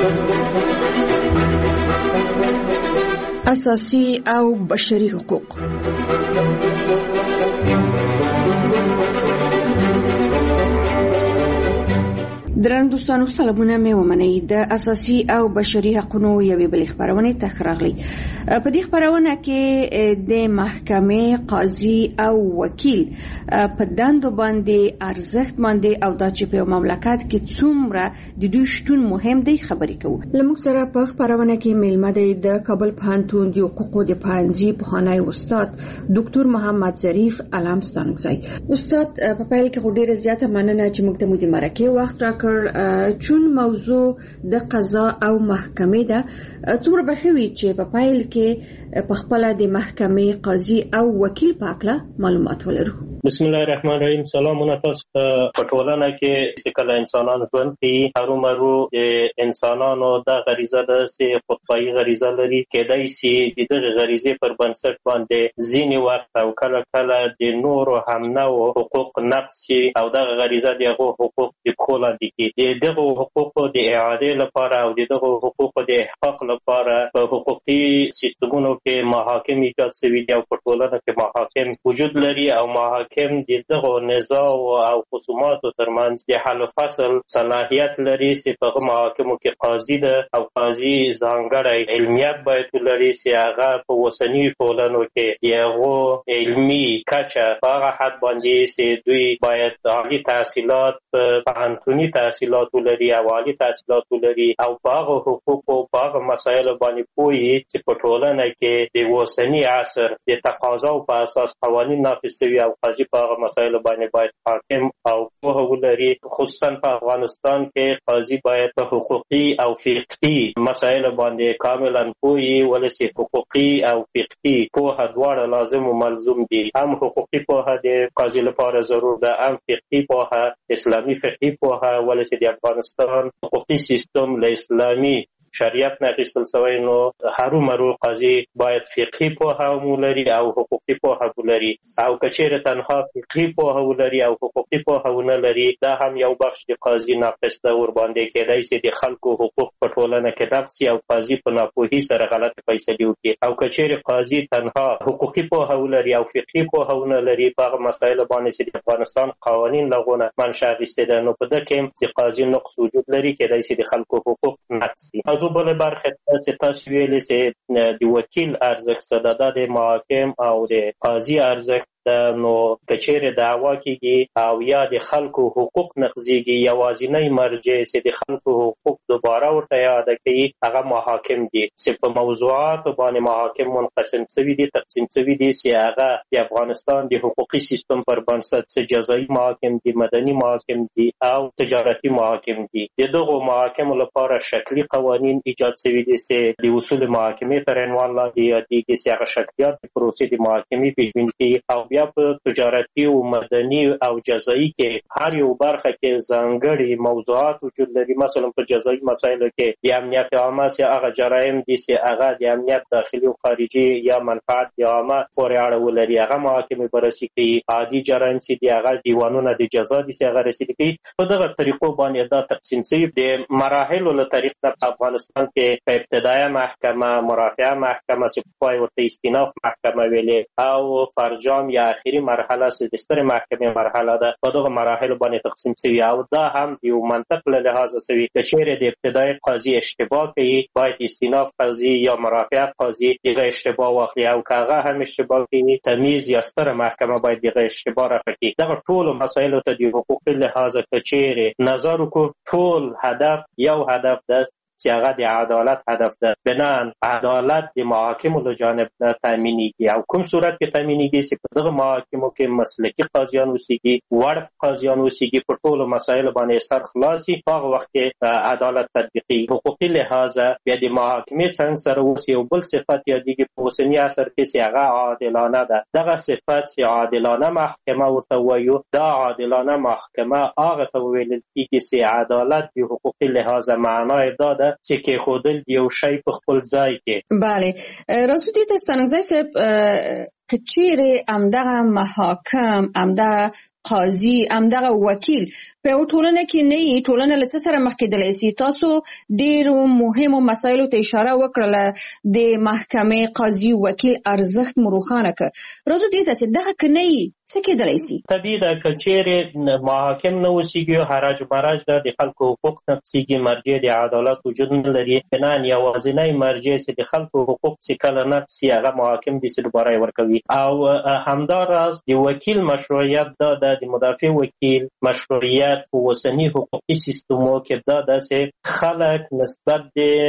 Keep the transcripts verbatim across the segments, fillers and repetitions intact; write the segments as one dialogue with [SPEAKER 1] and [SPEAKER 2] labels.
[SPEAKER 1] اساسي او بشري حقوق. درنو دوستانو سلامونه مې ومنئ. د اساسي او بشري حقوقو یوې بلې خبرونه ته راغلي. په دې خبرونه کې د محکمې قاضي او وکیل په دندو باندې ارزښت باندې او د چې په مملکت کې څومره د دوی شتون مهم دی خبرې کوو. لمږ سره په خبرونه کې میلمه دی د کابل پوهنتون د حقوقو د پوهنځي پخوانی استاد ډاکټر محمد ظریف علام ستانکزی. استاد په پیل کې ډیره زیاته مننه چې موږ ته مو د مرکه وخت راکړ. چون موضوع د قضا او محکمې ده، څومره به ښه وي چې په پیل کې په خپله د محکمې قاضي او وکیل په اړه معلومات ولرو.
[SPEAKER 2] بسم الله الرحمن الرحیم. سلامونه تاسو ته. په ټولنه کې چې کله انسانان ژوند کوي، هرومرو د انسانانو د غریزه ده چې خودخواهي غریزه لري. کېدای شي د دغه غریزې پر بنسټ باندې ځینې وخت او کله کله د نورو همنوعو حقوق نقض شي او دغه غریزه د هغو حقوق د پښو لاندې کړي. د دغو حقوقو د اعادې لپاره او د دغو حقوقو د احقاق لپاره په حقوقي سیستمونو کې محاکم ایجاد شوي دي او په ټولنه کې محاکم وجود لري او محاکم کوم د دغه نزاع او خصوماتو ترمنځ د حل فصل صلاحیت لري چې په محاکمو کې قاضي ده او قاضي ځانګړی علمیت باید ولري چې هغه په اوسني ټولنو کې د هغو علمي کچه په هغه حد باندې چې دوی باید عالي تحصیلات پوهنتوني تحصیلات ولري او عالي تحصیلات ولري او په هغه حقوقو په هغه مسایلو باندې پوهي چې په ټولنه کې د اوسني عصر د تقاضاو په اساس قوانین نافذ شوي او قاضي په هغه مسایلو باندې باید حاکم او پوهه ولري. خصوصا په افغانستان کې قاضي باید په حقوقي او فقهي مسایلو باندې کاملا پوهي ولسي. حقوقي او فقهي پوهه دواړه لازم او ملزوم دي. هم حقوقي پوهه د قاضي لپاره ضرور ده، هم فقهي پوهه، اسلامي فقهي پوهه ولسي. د افغانستان حقوقي سیستم له اسلامي شریعت نه اخیستل شوی، نو هرومرو قاضي باید فقهي پوهه ولري او حقوقي پوهه ولري. او کچېره تنها فقهي پوهه ولري او حقوقي پوهه ونه لري، دا هم یو بخش د قاضي ناقص ده. ور باندې کېدای شي د خلکو حقوق په ټولنه کې نقض شي او قاضي په ناپوهي سره غلطه فیصلې وکړي. او کچېره قاضي تنها حقوقي پوهه ولري او فقهي پوهه ونه لري په هغه مسایلو باندې چې د افغانستان قوانین لغونه منشأ اخیستې ده، نو په دې کې د قاضي نقص وجود لري. کېدای شي د خلکو حقوق نقض شي. او بل برخه چې تاسو ویلې چې د وکیل ارزښت ده، د محاکم او د قاضي ارزښت نو کچېره دعوا کېږي او یا د خلکو حقوق نقضېږي، یوازینی مرجع چې د خلکو حقوق دوباره ورته یاده کوي هغه محاکم دي. چې په موضوعاتو باندې محاکم منقسم شوي دي، تقسیم شوي دي، چې هغه د افغانستان د حقوقي سیستم پر بنسټ چې جزایي محاکم دي، مدني محاکم دي او تجارتي محاکم دي. د دغو محاکمو لپاره شکلي قوانین ایجاد شوي دي چې د اصول محاکمې تر عنوان لاندې یادېږي، چې هغه شکلیات د پروسې د محاکمې پیشبیني کوي. او بیا په تجارتي او مدني او جزایي کې هر یو برخه کې ځانګړي موضوعات وجود لري. مثلا په جزایي مسایلو کې د امنیت عامه چې هغه جرایم دي چې هغه د امنیت داخلي او خارجي یا منفعت عامه پورې اړه ولري، هغه محاکمې بررسي کوي. عادي جرایم چې دي هغه دیوانونه د جزا دي چې هغه رسیدي کوي. په دغه طریقو باندې دا تقسیم شوي د مراحلو له طریق نه په افغانستان کې په ابتدایه محکمه، مرافعه محکمه چې په پای ورته استیناف محکمه ویلې او فرجام یا آخري مرحله چې د سترې محکمې مرحله ده، په دغه مراحلو باندې تقسیم شوي. او دا هم یو منطق له لحاظه شوي که چېرې د ابتدایي قاضي اشتباه کوي باید استیناف قاضي یا مرافعه قاضي دغه اشتباه واخلي، او که هغه هم اشتباه کوي تمیز یا ستره محکمه باید دغه اشتباه رفع کړي. دغه ټولو مسایلو ته د حقوقي لحاظه که چېرې نظر وکړو، ټول هدف یو هدف ده چې هغه د عدالت هدف ده. بنان عدالت د محاکمو له جانب نه تامینېږي او کوم صورت کې تامینېږي چې په دغه محاکمو کې مسلکي قاضیان اوسېږي، وړ قاضیان اوسېږي، په ټولو مسایلو باندې سر خلاص شي، په هغه وخت کې عدالت تطبیقېږي. حقوقي لحاظه بیا د محاکمې څنګ سره اوس یو بل صفت یادېږي په اوسني عصر کې چې هغه عادلانه ده. دغه صفت چې عادلانه محکمه ورته وایو، دا عادلانه محکمه هغه ته ویل کېږي چې عدالت د حقوقي لحاظه معنای دا ده چې کې خودل یو شی په خپل ځای کې.
[SPEAKER 1] بله، راځو دې ته ستانکزی صاحب که چیرې همدغه محاکم، همدغه قاضي، همدغه وکیل په یو ټولنه کې نه وي، ټولنه له څه سره مخ کېدلی سي؟ تاسو ډېرو مهمو مسایلو ته اشاره وکړله، د محکمې، قاضي، وکیل ارزښت مو روښانه کړ. راځو دې ته چې دغه که نه وي څه کېدلی سي؟
[SPEAKER 2] طبیعي ده که چیرې محاکم نه اوسېږي، حراج مراج ده، د خلکو حقوق نقضېږي، مرجع د عدالت وجود نه لري، بناً یوازینی مرجع چې د خلکو حقوق چې کله نقض سي هغه محاکم دي چې دوباره یې ورکوي. او همداراز د وکیل مشروعیت دا ده، د مدافع وکیل مشروعیت په اوسني حقوقي سیستمو کې دا ده چې خلک نسبت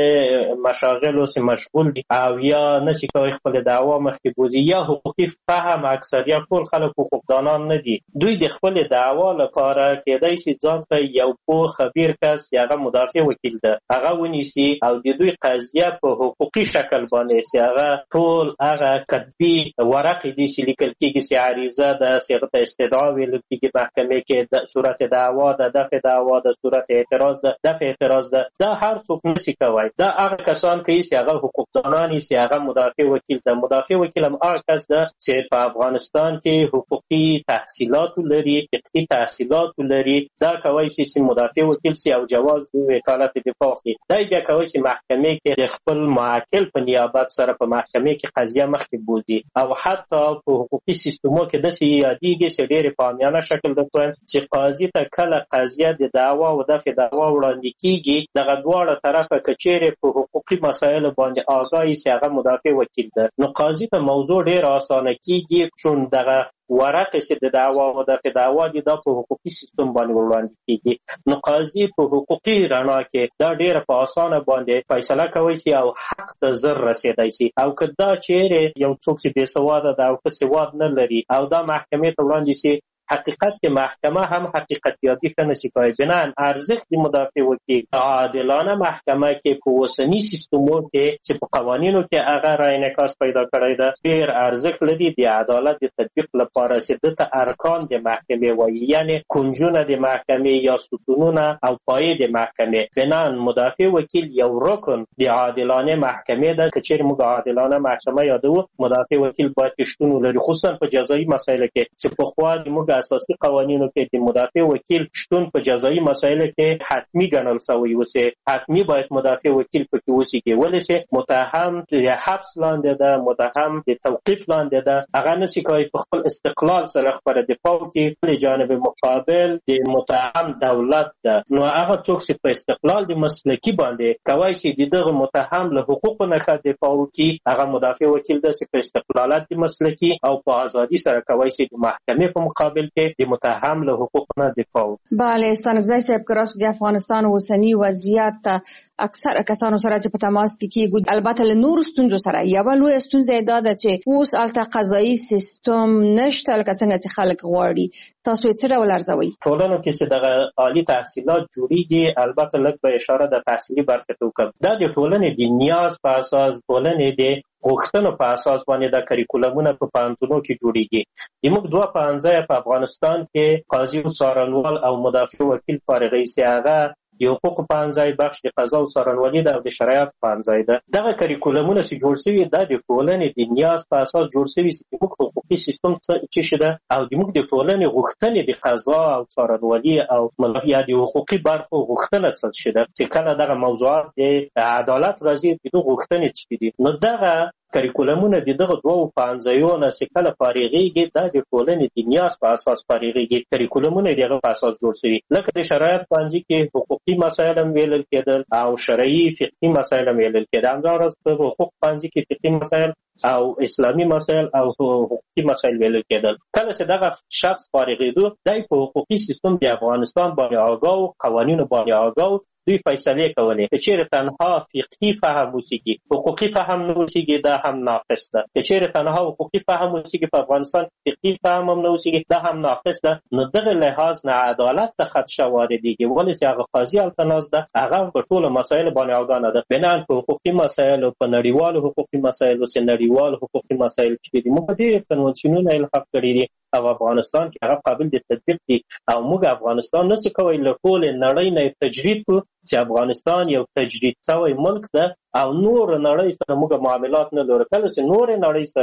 [SPEAKER 2] د مشاغلو سره مشغول دي او یا نشي کولی خپل دعوا مخکې بوځي، یا حقوقي فهم اکثریت ټول خلک حقوقدانان نه دي. دوی د خپل دعوا لپاره کېدای شي ځان ته یو پوه خبیر کس یا هغه مدافع وکیل ده هغه ونیسي او د دوی قضیه په حقوقي شکل باندې چې هغه ټول هغه کتبي ورقې دي چې لیکل کېږي چې عریضه ده، چې هغه ته استدعا ویل کېږي محکمې کې، صورت دعوا ده، دفع دعوا ده، صورت اعتراض ده، دفع اعتراض ده، دا هر څوک نشي کولی. دا هغه کسان کوي چې هغه حقوقدانان چې هغه مدافع وکیل ده. مدافع وکیل هم هغه کس ده چې په افغانستان کې حقوقي تحصیلات لري، فقهي تحصیلات لري، دا کوي چې مدافع وکیل سي او جواز د وکالت دفاع اخلي. دا بیا کوي چې محکمې کې د خپل معاکل په نیابت سره په محکمې کې قضیه مخکې بوځي. او حتی په حقوقي سیستمو کې داسې یادېږي چې ډېرې په عامیانه شکل درته وایم چې قاضي ته کله قضیه د دعوا او دفع دعوا وړاندې کېږي، دغه دواړه طرفه که چیرې په حقوقي مسایلو باندې آګاه وي چې هغه مدافع وکیل ده، نو قاضي ته موضوع ډېره اسانه کېږي، چون دغه ورقې چې د دعوا او دفع دعوا دي دا په حقوقي سیستم باندې وړاندې کېږي. نو قاضي په حقوقي رڼا کې دا ډېره په اسانه باندې فیصله کوي سي او حق ته زر رسېدی سي. او که دا چیرې یو څوک چې بې سواده ده او ښه سواد نه لري او دا محکمې ته وړاندې سي، حقیقت کې محکمه هم حقیقت یابي ښه نشي کولی. بناً ارزښت د مدافع وکیل عادلانه محکمه کې په اوسني سیستمو کې چې په قوانینو کې هغه را انعکاس پیدا کړی ده، ډېر ارزښت لري د عدالت د تطبیق لپاره چې دته ارکان د محکمې وایي، یعنی کنجونه د محکمې یا ستونونه او پایې د محکمې. بناً مدافع وکیل یو رکن د عادلانه محکمې ده. که چیرې موږ عادلانه محکمه یادوو، مدافع وکیل باید شتون ولري، خصوصا په جزایي مسایلو کې چې پخوا موږ اساسي قوانینو کې د مدافع وکیل شتون په جزایي مسایلو کې حتمی ګڼل شوی و چې حتمی باید مدافع وکیل پکې اوسېږي. ولې چې متهم د حبس لاندې ده، متهم د توقیف لاندې ده، هغه نشي کولی په خپل استقلال سره خپله دفاع وکړي. بل جانب مقابل د متهم دولت ده، نو هغه څوک چې په استقلال د مسلکي باندې کولی شي د دغه متهم له حقوقو نه ښه دفاع وکړي، هغه مدافع وکیل ده چې په استقلالات د مسلکي او په ازادي سره کولی شي د محکمې په مقابل کې د متهم له حقوق نه دفاع وکړي.
[SPEAKER 1] بله، ستانکزی صاحب، که راست د افغانستان اوسني وضعیت اکثر کسانو سره چې په تماس کې کېږو، البته له نورو ستونزو سره یوه لویه ستونزه یې دا ده چې اوس هلته قضایي سیستم نشته لکه څنګه چې خلک غواړي. تاسو یې څه ډول ارزوئ؟
[SPEAKER 2] ټولنو کې چې دغه عالي تحصیلات جوړېږي، البته لږ به اشاره د تحصیلي برخې ته وکړم. دا د ټولنې د نیاز په اساس، ټولنې د غوښتنو په اساس باندې د کریکولمونه په پوهنتونو کې جوړېږي. زموږ دوه پوهنځیه په افغانستان کې قاضي او څارنوال او مدافع وکیل فارغ سي، هغه د حقوقو پوهنځی بخش د قضا او څارنوالي ده او د شرایعت پوهنځی ده. دغه کریکولمونه چې جوړ شوي دا د ټولنې د نیاز په اساس جوړ شوي چې زموږ حقوقي سیستم څه شي ده او زموږ د ټولنې غوښتنې د قضا او څارنوالي او یا د حقوقي برخو غوښتنه څه شي ده، چې کله دغه موضوعات د عدالت راځي د دغه غوښتنې څه دي، نو دغه کریکولمونه د دغه دوو پوهنځیو نه چې کله فارغېږي دا د ټولنې د نیاز په اساس فارغېږي. کریکولمونه یې د هغه په اساس جوړ شوي، لکه د شرایط پوهنځي کې حقوقي مسایل هم ویلل کېدل او شرعي فقهي مسایل هم ویلل کېدل. همداراز په حقوق پوهنځي کې فقهي مسایل او اسلامي مسایل او حقوقي مسایل ویلل کېدل. کله چې دغه شخص فارغېدو، دی په حقوقي سیستم د افغانستان باندې آګاه و، قوانینو باندې آګاه و، دوی فیصلې کولې. که چیرې تنها فقهي فهم اوسېږي، حقوقي فهم نه اوسېږي، دا هم ناقص ده. که چیرې تنها حقوقي فهم اوسېږي په افغانستان، فقهي فهم هم نه اوسېږي، دا هم ناقص ده. نو دغه لحاظ نه عدالت ته خدشه واردېږي، ولې چې هغه قاضي هلته ناست ده، هغه په ټولو مسایلو باندې آګاه نه ده. بناً په حقوقي مسایلو، په نړیوالو حقوقي مسایلو چې نړیوال حقوقي مسایل چې دي، موږ ډېر کنوانسیونونه یې لغوه کړي دي او افغانستان کې هغه قابل د تطبیق دي. او موږ افغانستان نشو کولی له ټولې نړۍ نه تجرید کړو چې افغانستان یو تجرید شوی ملک ده او نور نړۍ سره موږ معاملات نه لرو. کله چې نور نړۍ سره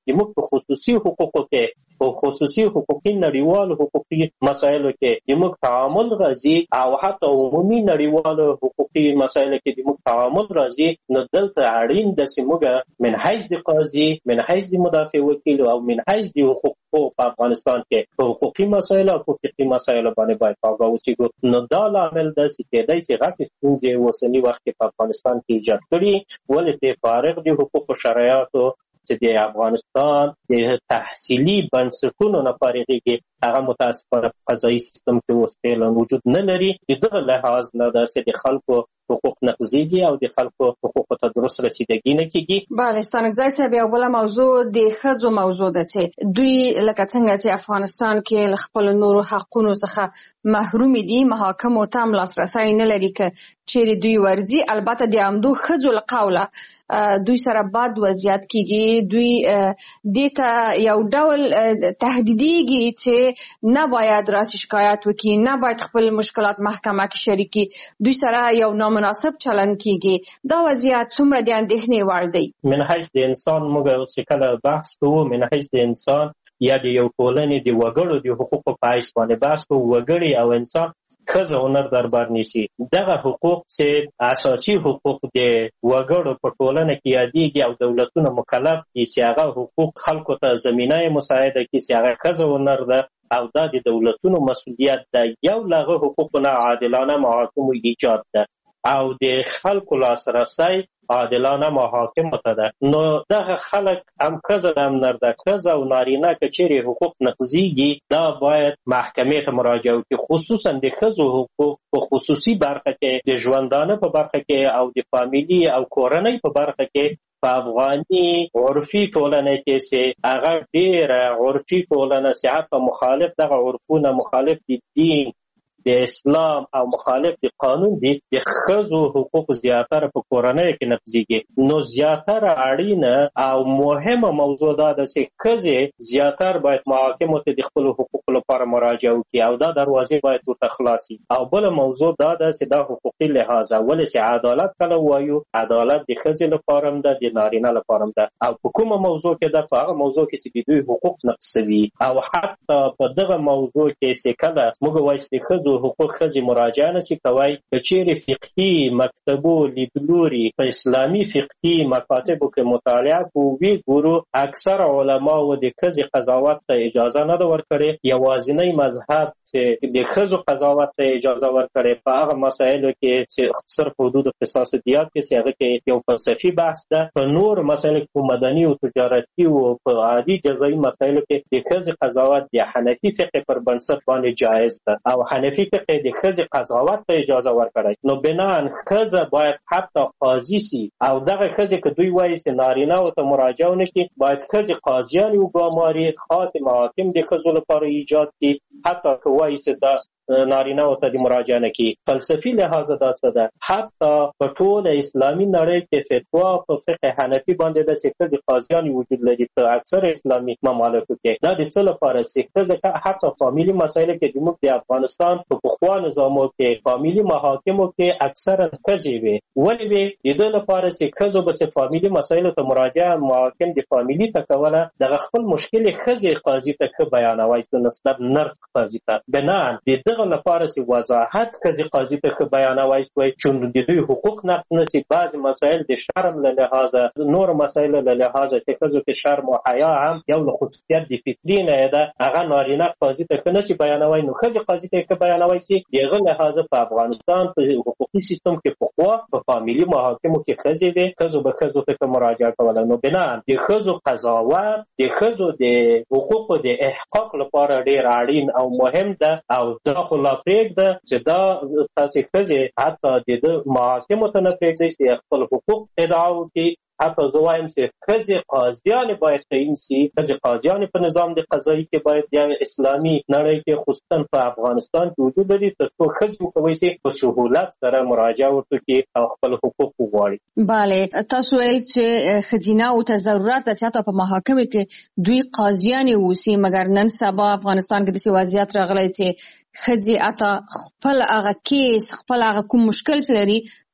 [SPEAKER 2] موږ په خصوصي حقوقو کې په خصوصي حقوقي نړیوالو حقوقي مسایلو کې د موږ تعامل راځي او حتی عمومي نړیوالو حقوقي مسایلو کې د موږ تعامل راځي، نو دلته اړین ده چې موږ من حیث د قاضي، من حیث د مدافع وکیل او من حیث د حقوقو په افغانستان کې په حقوقي مسایلو او حقوقي مسایلو باندې باید پاګه وچیږو. نو دا لامل ده چې کېدای شي غټې ستونزې اوسني وخت کې په افغانستان کې ایجاد کړي، ولې د فارغ د حقوقو شرایطو چې د افغانستان د تحصیلي بنسټونو نه فارغېږي، هغه متاسفانه په قضایي سیستم کې اوس فعلا وجود نه لري. د دغه لحاظ نه ده چې د خلکو حقوق نقضیږي او د خلکو حقوقو ته درست رسیدګي نه کیږي.
[SPEAKER 1] بله ستانکزی صاحب، یو بله موضوع د ښځو موضوع ده چې دوی لکه څنګه چې افغانستان کې له خپلو نورو حقونو څخه محروم دي، محاکمو ته هم لاسرسی نه لري که چیرې دوی ورځي. البته د همدو ښځو له قوله دوی سره بد وضعیت کیږي، دوی دې ته یو ډول تهدیدیږي چې نه باید راسي شکایت وکړي، نه باید خپل مشکلات محکمه کې شریکي، دوی سره یو نامناسب چلن کیږي. دا وضعیت څومره د اندېښنې وړ دی؟
[SPEAKER 2] من حیث د انسان موږ چې کله بحث کوو، من حیث د انسان یا د یو ټولنې د وګړو د حقوقو په حیث باندې بحث کوو، وګړي او انسان ښځه هنر دربار نیسي. دغه حقوق چې اساسي حقوق د وګړو په ټولنه کې یادېږي او دولتونه مکلف دي چې هغه حقوق خلکو ته زمینه مساعده کړي چې هغه ښځه هنر ده او دا د دولتونو مسؤلیت ده. یو له هغه حقوقو نه عادلانه محاکمو ایجاد ده او د خلکو لاسرسی عادلانه محاکمو ته ده. نو دغه خلک هم ښځه هم نر ده، ښځه او نارینه که چیرې حقوق نقضیږي دا باید محکمې ته مراجعه وکړي، خصوصا د ښځو حقوق په خصوصي برخه کې، د ژوندانه په برخه کې او د فامیلي او کورنۍ په برخه کې په افغاني عرفي ټولنه کې چې هغه ډېره عرفي ټولنه چې حتی مخالف دغه عرفونه، مخالف د دین د اسلام او مخالف د قانون دي، د ښځو حقوق زیاتره په کورنۍ کې نقضیږي. نو زیاتره اړینه او مهمه موضوع دا ده چې ښځې زیاتر باید محاکمو ته د خپلو حقوقو لپاره مراجعه وکړي او دا دروازې باید ورته خلاصي. او بله موضوع دا ده چې دا حقوقي لحاظه، ولې چې عدالت کله وایو، عدالت د ښځې لپاره هم ده، د نارینه لپاره هم ده. او په کومه موضوع کې ده؟ په هغه موضوع کې چې د دوی حقوق نقض شوي. او حتی په دغه موضوع کې چې کله موږ وایو چې د ښځو حقوق ښځې مراجعه نشي کوای، که چیرې فقهي مکتبو لیدلوري په اسلامي فقهي مکاتبو کې مطالعه کوو، وی ګورو اکثر علماو د ښځې قضاوت ته اجازه نه ده ورکړې. یوازینی مذهب چې د ښځو قضاوت ته اجازه ورکړې په هغه مسایلو کې چې صرف حدود قصاص دیات کې چې هغه کې یو فلسفي بحث ده. په نور مسایلو کې په مدني او تجارتي او په عادي جزایي مسایلو کې د ښځې قضاوت د حنفي فقه پر بنسټ باندې جایز ده او حنفي فقه د ښځې قضاوت ته اجازه ورکړی. نو بناً ښځه باید حتی قاضي سي او دغه ښځې که دوی وایي چې نارینه‌و ته مراجعه ونه کړي، باید ښځې قاضیانې وګماري، خاص محاکم د ښځو لپاره ایجاد کړي، حتی که وایي چې دا نارینه‌و ته د مراجعه نه کړي. فلسفي لحاظه دا څه ده؟ حتی په ټوله اسلامي نړۍ کې فتوا په فقه حنفي باندې ده چې ښځې قاضیانې وجود لري په اکثر اسلامي ممالکو کې. دا د څه لپاره چې ښځه حتی فامیلي مسایلو کې زموږ د افغانستان په پخوا نظامو کې فامیلي محاکمو کې اکثرا ښځې وې. ولې وې؟ د دې لپاره چې ښځو به فامیلي مسایلو ته مراجعه محاکم د فامیلي ته کوله، دغه خپل مشکل ښځې قاضي ته ښه بیانوای په نسبت نر قاضي ته. بناً د دغه لپاره چې وضاحت ښځې قاضي ته ښه بیانوای شوی چې د دوی حقوق نقض نه شي. بعضې مسایل د شرم له لحاظه، نور مسایل له لحاظه چې ښځو کې شرم او حیا هم یو له خصوصیت د فطري نه ده، هغه نارینه قاضي ته ښه نه شي بیانوای، نو ښځې قاضي ته ښه بیانوای شي. دغه لحاظه په افغانستان په حقوقي سیستم کې پخوا په فامیلي محاکمو کې ښځې وې، ښځو به ښځو ته مراجعه کوله. نو بنا د ښځو قضاوت د ښځو د حقوقو د احقاق لپاره ډېر اړین او مهم ده. او دا خو لا پرېږده چې دا تاسې ښځې حتی د محاکمو ته نه پرېږدئ چې خپل حقوق ادعا وکړي. حتی زه وایم چې ښځې قاضیانې باید تعین سي، ښځې قاضیانې په نظام د قضایي کې باید د اسلامي نړۍ کې خصوصا په افغانستان کې وجود لري، تر څو ښځې وکولی شي په سهولت سره مراجعه وکړي او خپل حقوق وغواړي.
[SPEAKER 1] بله، تاسو ویل چې ښځینه‌و ته ضرورت ده چې حتی په محاکمو کې دوی قاضیانې واوسي، مګر نن سبا افغانستان کې داسې وضعیت راغلی چې ښځې حتی خپل هغه کیس، خپل هغه کوم مشکل چې لري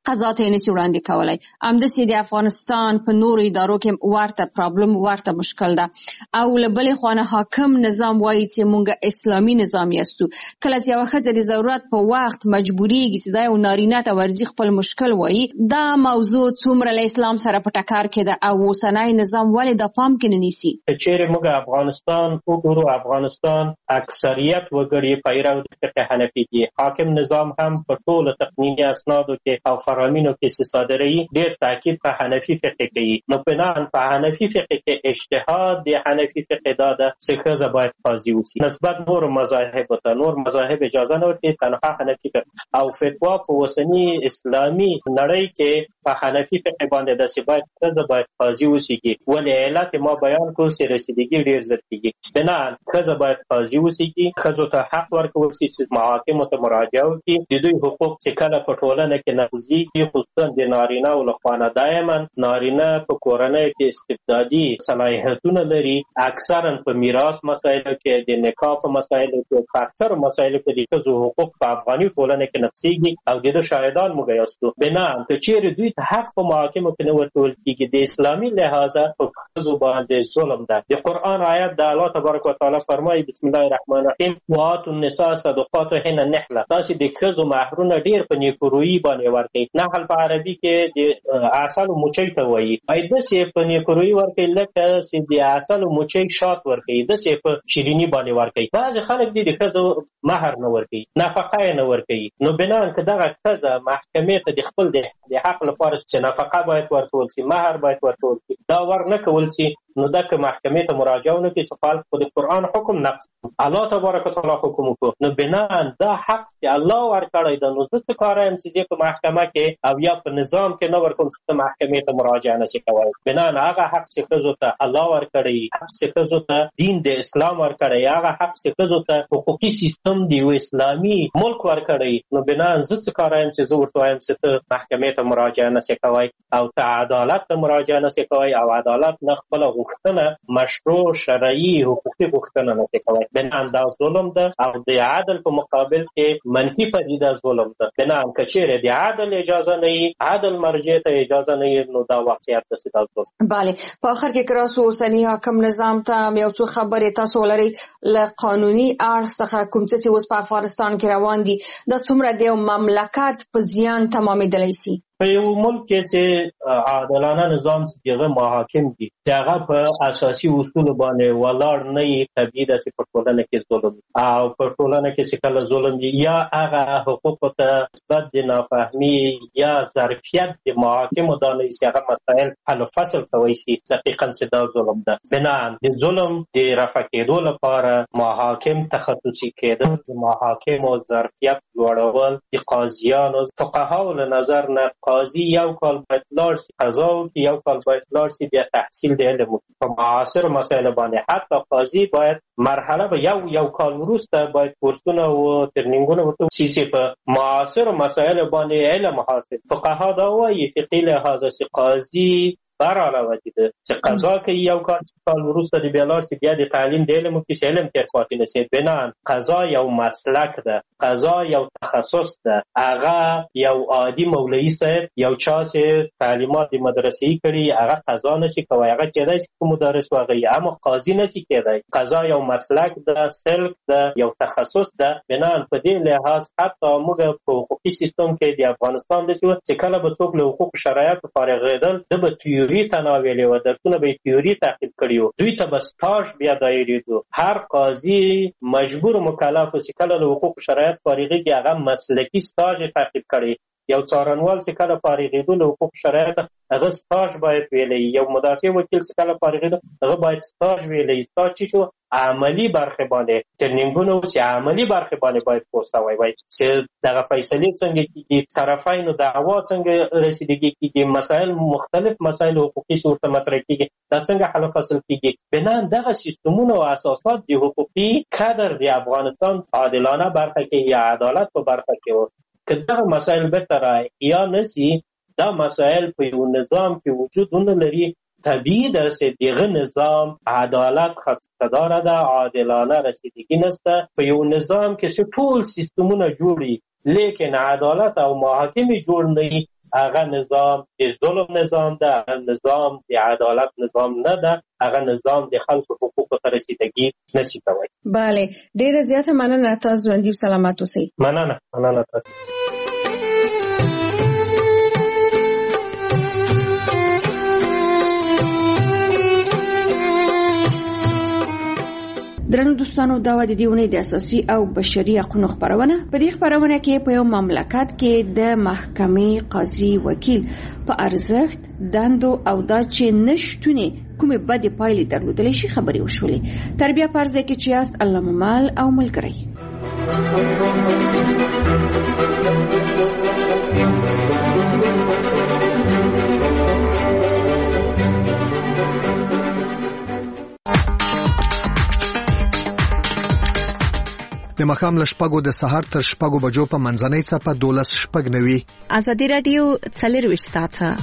[SPEAKER 1] قضا ته نشي وړاندې کولای. همداسې د افغانستان په نورو ادارو کې ورته پرابلم ورته مشکل ده. او له بلې خوا نه حاکم نظام وایي چې مونږ اسلامي نظام یاستو. کله چې یوه ښځه د ضرورت په وخت مجبوریږي چې دا یو نارینه ته ورځي خپل مشکل وایي، دا موضوع څومره له اسلام سره په ټکر کې ده او اوسنی نظام ولې د پام کې نه نیسي؟
[SPEAKER 2] چیرې موږ افغانستان وګورو، افغانستان اکثریت وګړي پیرو د فقه حنفي دي. حاکم نظام هم په ټولو تقنیني اسنادو کې او فرامینو کې صادروي ډېر تاکید په حنفي فقه کوي. نو بناً په حنفي فقه کې اجتهاد د حنفي فقه دا ده چې ښځه باید قاضي وسي نسبت نور مذاهب ته. نور مذاهب اجازه نه ورکوي، تنها حنفي فقه او فتوا په اوسني اسلامي نړۍ کې په حنفي فقه باندې ده چې باید ښځه باید قاضي وسیږي. ولې علت ما بیان کړو چې رسیدګي ډېر زر کېږي. بناً ښځه باید قاضي وسیږي، ښځو ته حق ورکول شي چې محاکمو ته مراجعه وکړي. د دوی حقوق چې کله په ټولنه کې نقضېږي، خصوصا د نارینه‌و لخوا نه، دایما نارینه په کورنۍ کې استبدادي صلاحیتونه لري. اکثرا په میراث مسایلو کې، د نکاح په مسایلو کې، په اکثرو مسایلو کې د ښځو حقوق په افغاني ټولنه کې نقضېږي او د ده شاهدان موږ یاستو. بناً که چیرې دوی ته حق په محاکمو کې نه ورکول کېږي، د اسلامي لحاظه په ښځو باندې ظلم ده. د قرآن آیت د الله تبارک وتعالی فرمایي بسم الله الرحمن الرحیم وآتوا النساء صدقاتهن نحله. تاسې د ښځو مهرونه ډېر په نیکرویي باندې ورکوئ. نحل په عربي کې د عسلو مچۍ ته وایي. باید داسې په نیکرویي ورکوئ لکه چې د عسلو مچۍ شات ورکوي، داسې په شیریني باندې ورکوي. بعضې خلک دي د ښځو مهر نه ورکوي، نفقه یې نه ورکوي. نو بناً که دغه ښځه محکمې ته د خپل د حق لپاره چې نفقه باید ورکول شي، مهر باید ورکول شي، دا ور نه کول شي، نو دا که محکمې ته مراجعه ونه کړي چې خلک خو د قرآن حکم نقض، الله تبارک وتعالی حکم وکړو، نو بناً دا حق چې الله ورکړی ده، نو زه څه کار یم چې په محکمه کې او یا په نظام کې نه ورکوم چې محکمې ته مراجعه نشي کولی. بناً هغه حق چې ښځو ته الله ورکړی، حق چې ښځو ته دین د اسلام ورکړی، هغه حق چې ښځو ته حقوقي سیستم د یو اسلامي ملک ورکړی، نو بناً زه څه کار یم چې زه ورته وایم چې ته محکمې ته مراجعه نشي کولی او ته عدالت ته مراجعه نشي کولی او عدالت نه خپله غوښتنه مشروع شرعي حقوقي غوښتنه نشي کولی. بناً دا ظلم ده او د عدل په مقابل کې منفي پدیده ظلم ده. بناً که چیرې د عدل اجازه نه وي، عدل مرجع ته اجازه نه وي، نو دا واقعیت ده چې دا ظلم.
[SPEAKER 1] بله، په آخر کې که راسو اوسني حاکم نظام ته یو څو خبرې تاسو ولرئ له قانوني اړخ څخه کوم څه چې اوس په افغانستان کې روان دي، دا څومره د یو مملکت په زیان تمامېدلی سي؟
[SPEAKER 2] په یو ملک کې چې عادلانه نظام چې هغه محاکم دي، چې هغه په اساسي اصولو باندې ولاړ نه وي، طبیعي ده چې په ټولنه کې ظلم او په ټولنه کې چې کله ظلم دي یا هغه حقوقو ته نسبت د نافهمي یا ظرفیت د محاکمو دا نه وي چې هغه مسایل حل و فصل کولی شي، دقیقاً چې دا ظلم ده. بناً د ظلم د رفع کېدو لپاره محاکم تخصصي کېدل، د محاکمو ظرفیت لوړول، د قاضیانو فقهاو له نظر نه قاضي یو کال باید لاړ شي قضا وکړي، یو کال باید لاړ شي بیا تحصیل د علم وکړي. په معاصرو مسایلو باندې حتی قاضي باید مرحله به یو یو کال وروسته باید کورسونه او ترنینګونه ورته وشي چې په معاصرو مسایلو باندې علم حاصل. فقها دا وایي فقهي لحاظه چې قاضي بر علاوه ده چې قضا کوي یو کال کال وروسته د بیا لاړ شي بیا د تعلیم د علم وکړي چې علم تېر پاتې نه شي. بناً قضا یو مسلک ده، قضا یو تخصص ده. هغه یو عادي مولوي صاحب یو چا چې تعلیمات د مدرسې کړي هغه قضا نشي کولی، هغه کېدای شي که مدرس وغیرې، اما قاضي نشي کېدای. قضا یو مسلک ده، سلک ده، یو تخصص ده. بناً په دې لحاظ حتی موږ په حقوقي سیستم کې د افغانستان داسې وه چې کله به څوک له حقوقو شرایطو فارغېدل، ده به تیوري تناولې وه، درسونه به یې تیوري تعقیب کړي وو، دوی ته به سټاژ بیا دایریدو. هر قاضي مجبور مکلف و چې کله له حقوقو شرایط فارغېږي هغه مسلکي سټاژ یې تعقیب کړي. یو څارنوال چې کله فارغېدو له حقوقو شرایط هغه سټاژ باید ویلی، یو مدافع وکیل چې کله فارغېدو هغه باید سټاژ ویلی. سټاژ چې شو عملي برخې باندې ترنینګونه و چې عملي برخې باندې باید پوه سوی وای چې دغه فیصلې څنګه کېږي، طرفینو دعوا څنګه رسیدګي کېږي، مسایل مختلف مسایل حقوقي چې ورته مطرح کېږي دا څنګه حل فصل کېږي. بناً دغه سیستمونه او اساسات د حقوقي قدر د افغانستان عادلانه برخه کې یا عدالت په برخه کې و که دغه مسایل بهتره یا نسی، دا مسایل په یو نظام کې وجود ونه لري. طبیعي ده چې دغه نظام عدالت خدشه‌داره ده، عادلانه رسیدګي نشته. په یو نظام کې چې ټول سیستمونه جوړي لیکن عدالت او محاکمې جوړ نه وي، هغه نظام د ظلم نظام ده، هغه نظام د عدالت نظام نه ده، هغه نظام د خلکو حقوقو ته رسیدګي نشي کوي.
[SPEAKER 1] بله، ډیره زیاته مننه. تاسو ژوندي او سلامت اوسئ.
[SPEAKER 2] مننه مننه تاسو.
[SPEAKER 1] درنو دوستانو، دا و د دې اونۍ د اساسي او بشري حقوقو خبرونه. په دې خبرونه کې په یو مملکت کې د محکمې قاضي وکیل په ارزښت، دندو او دا چې نشټونه کومې بدې پایلې درلودلې شي خبرې وشولې. تر بیا پرځای کې چې یاست الله ممال او ملګری.
[SPEAKER 3] د مخام لشپګو د سهار تر شپګو بجو په منځنۍ څپه دولس شپږ نوي.
[SPEAKER 4] ازادي رادیو څلرويشت ساعته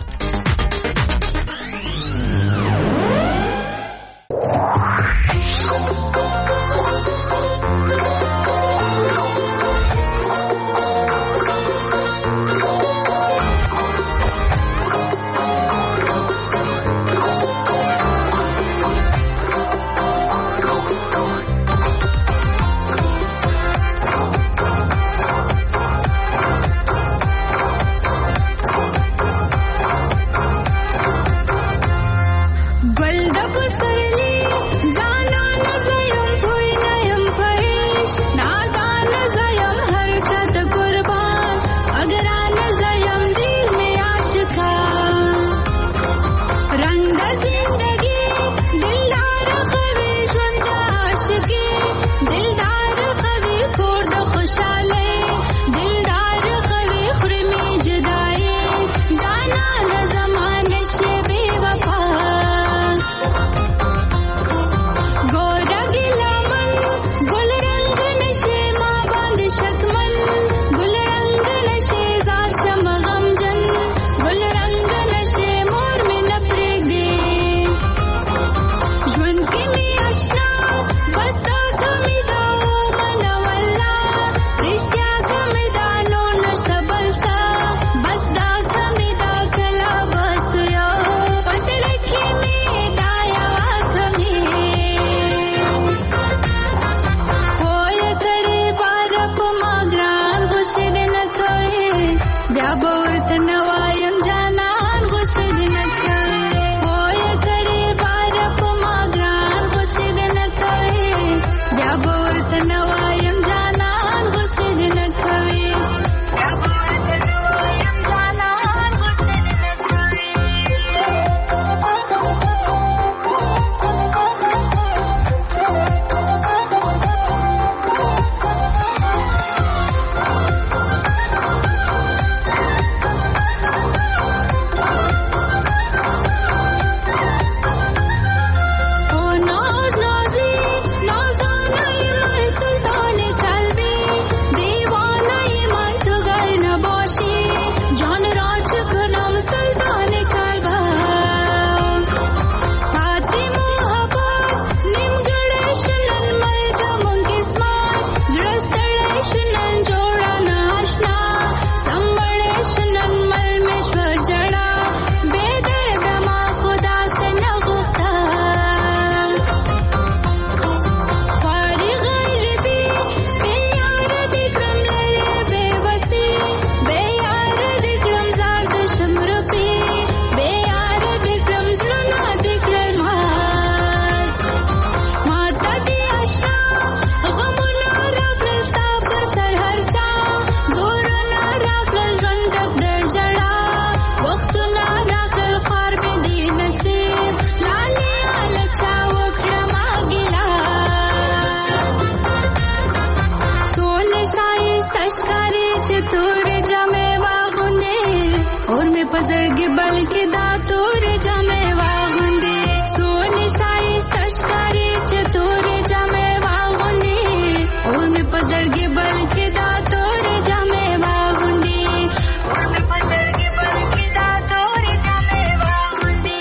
[SPEAKER 5] पजरगी बल्कि दातूर जमे वागुंदी सोनी शाही तशकारी चतुर जमे वागुंदी और में पजरगी बल्कि दातूर जमे वागुंदी और में पजरगी बल्कि दातूर जमे वागुंदी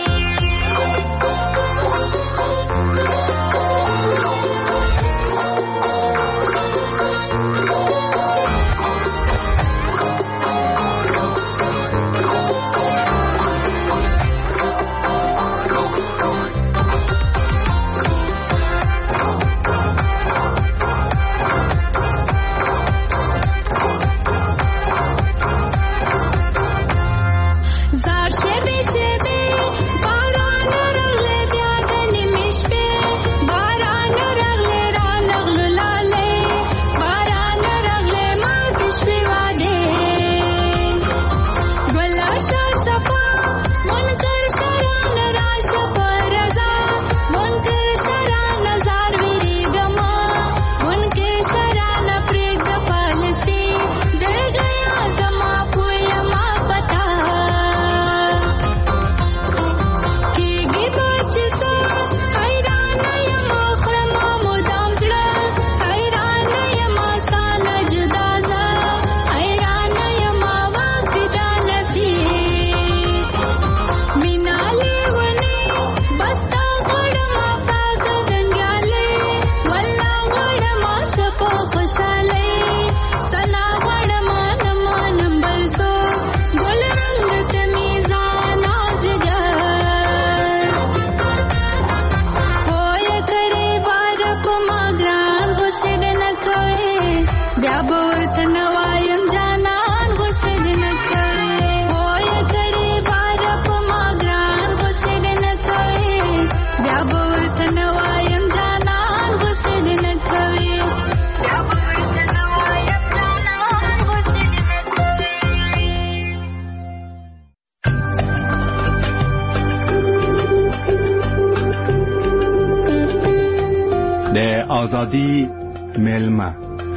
[SPEAKER 6] آزادی میلمه.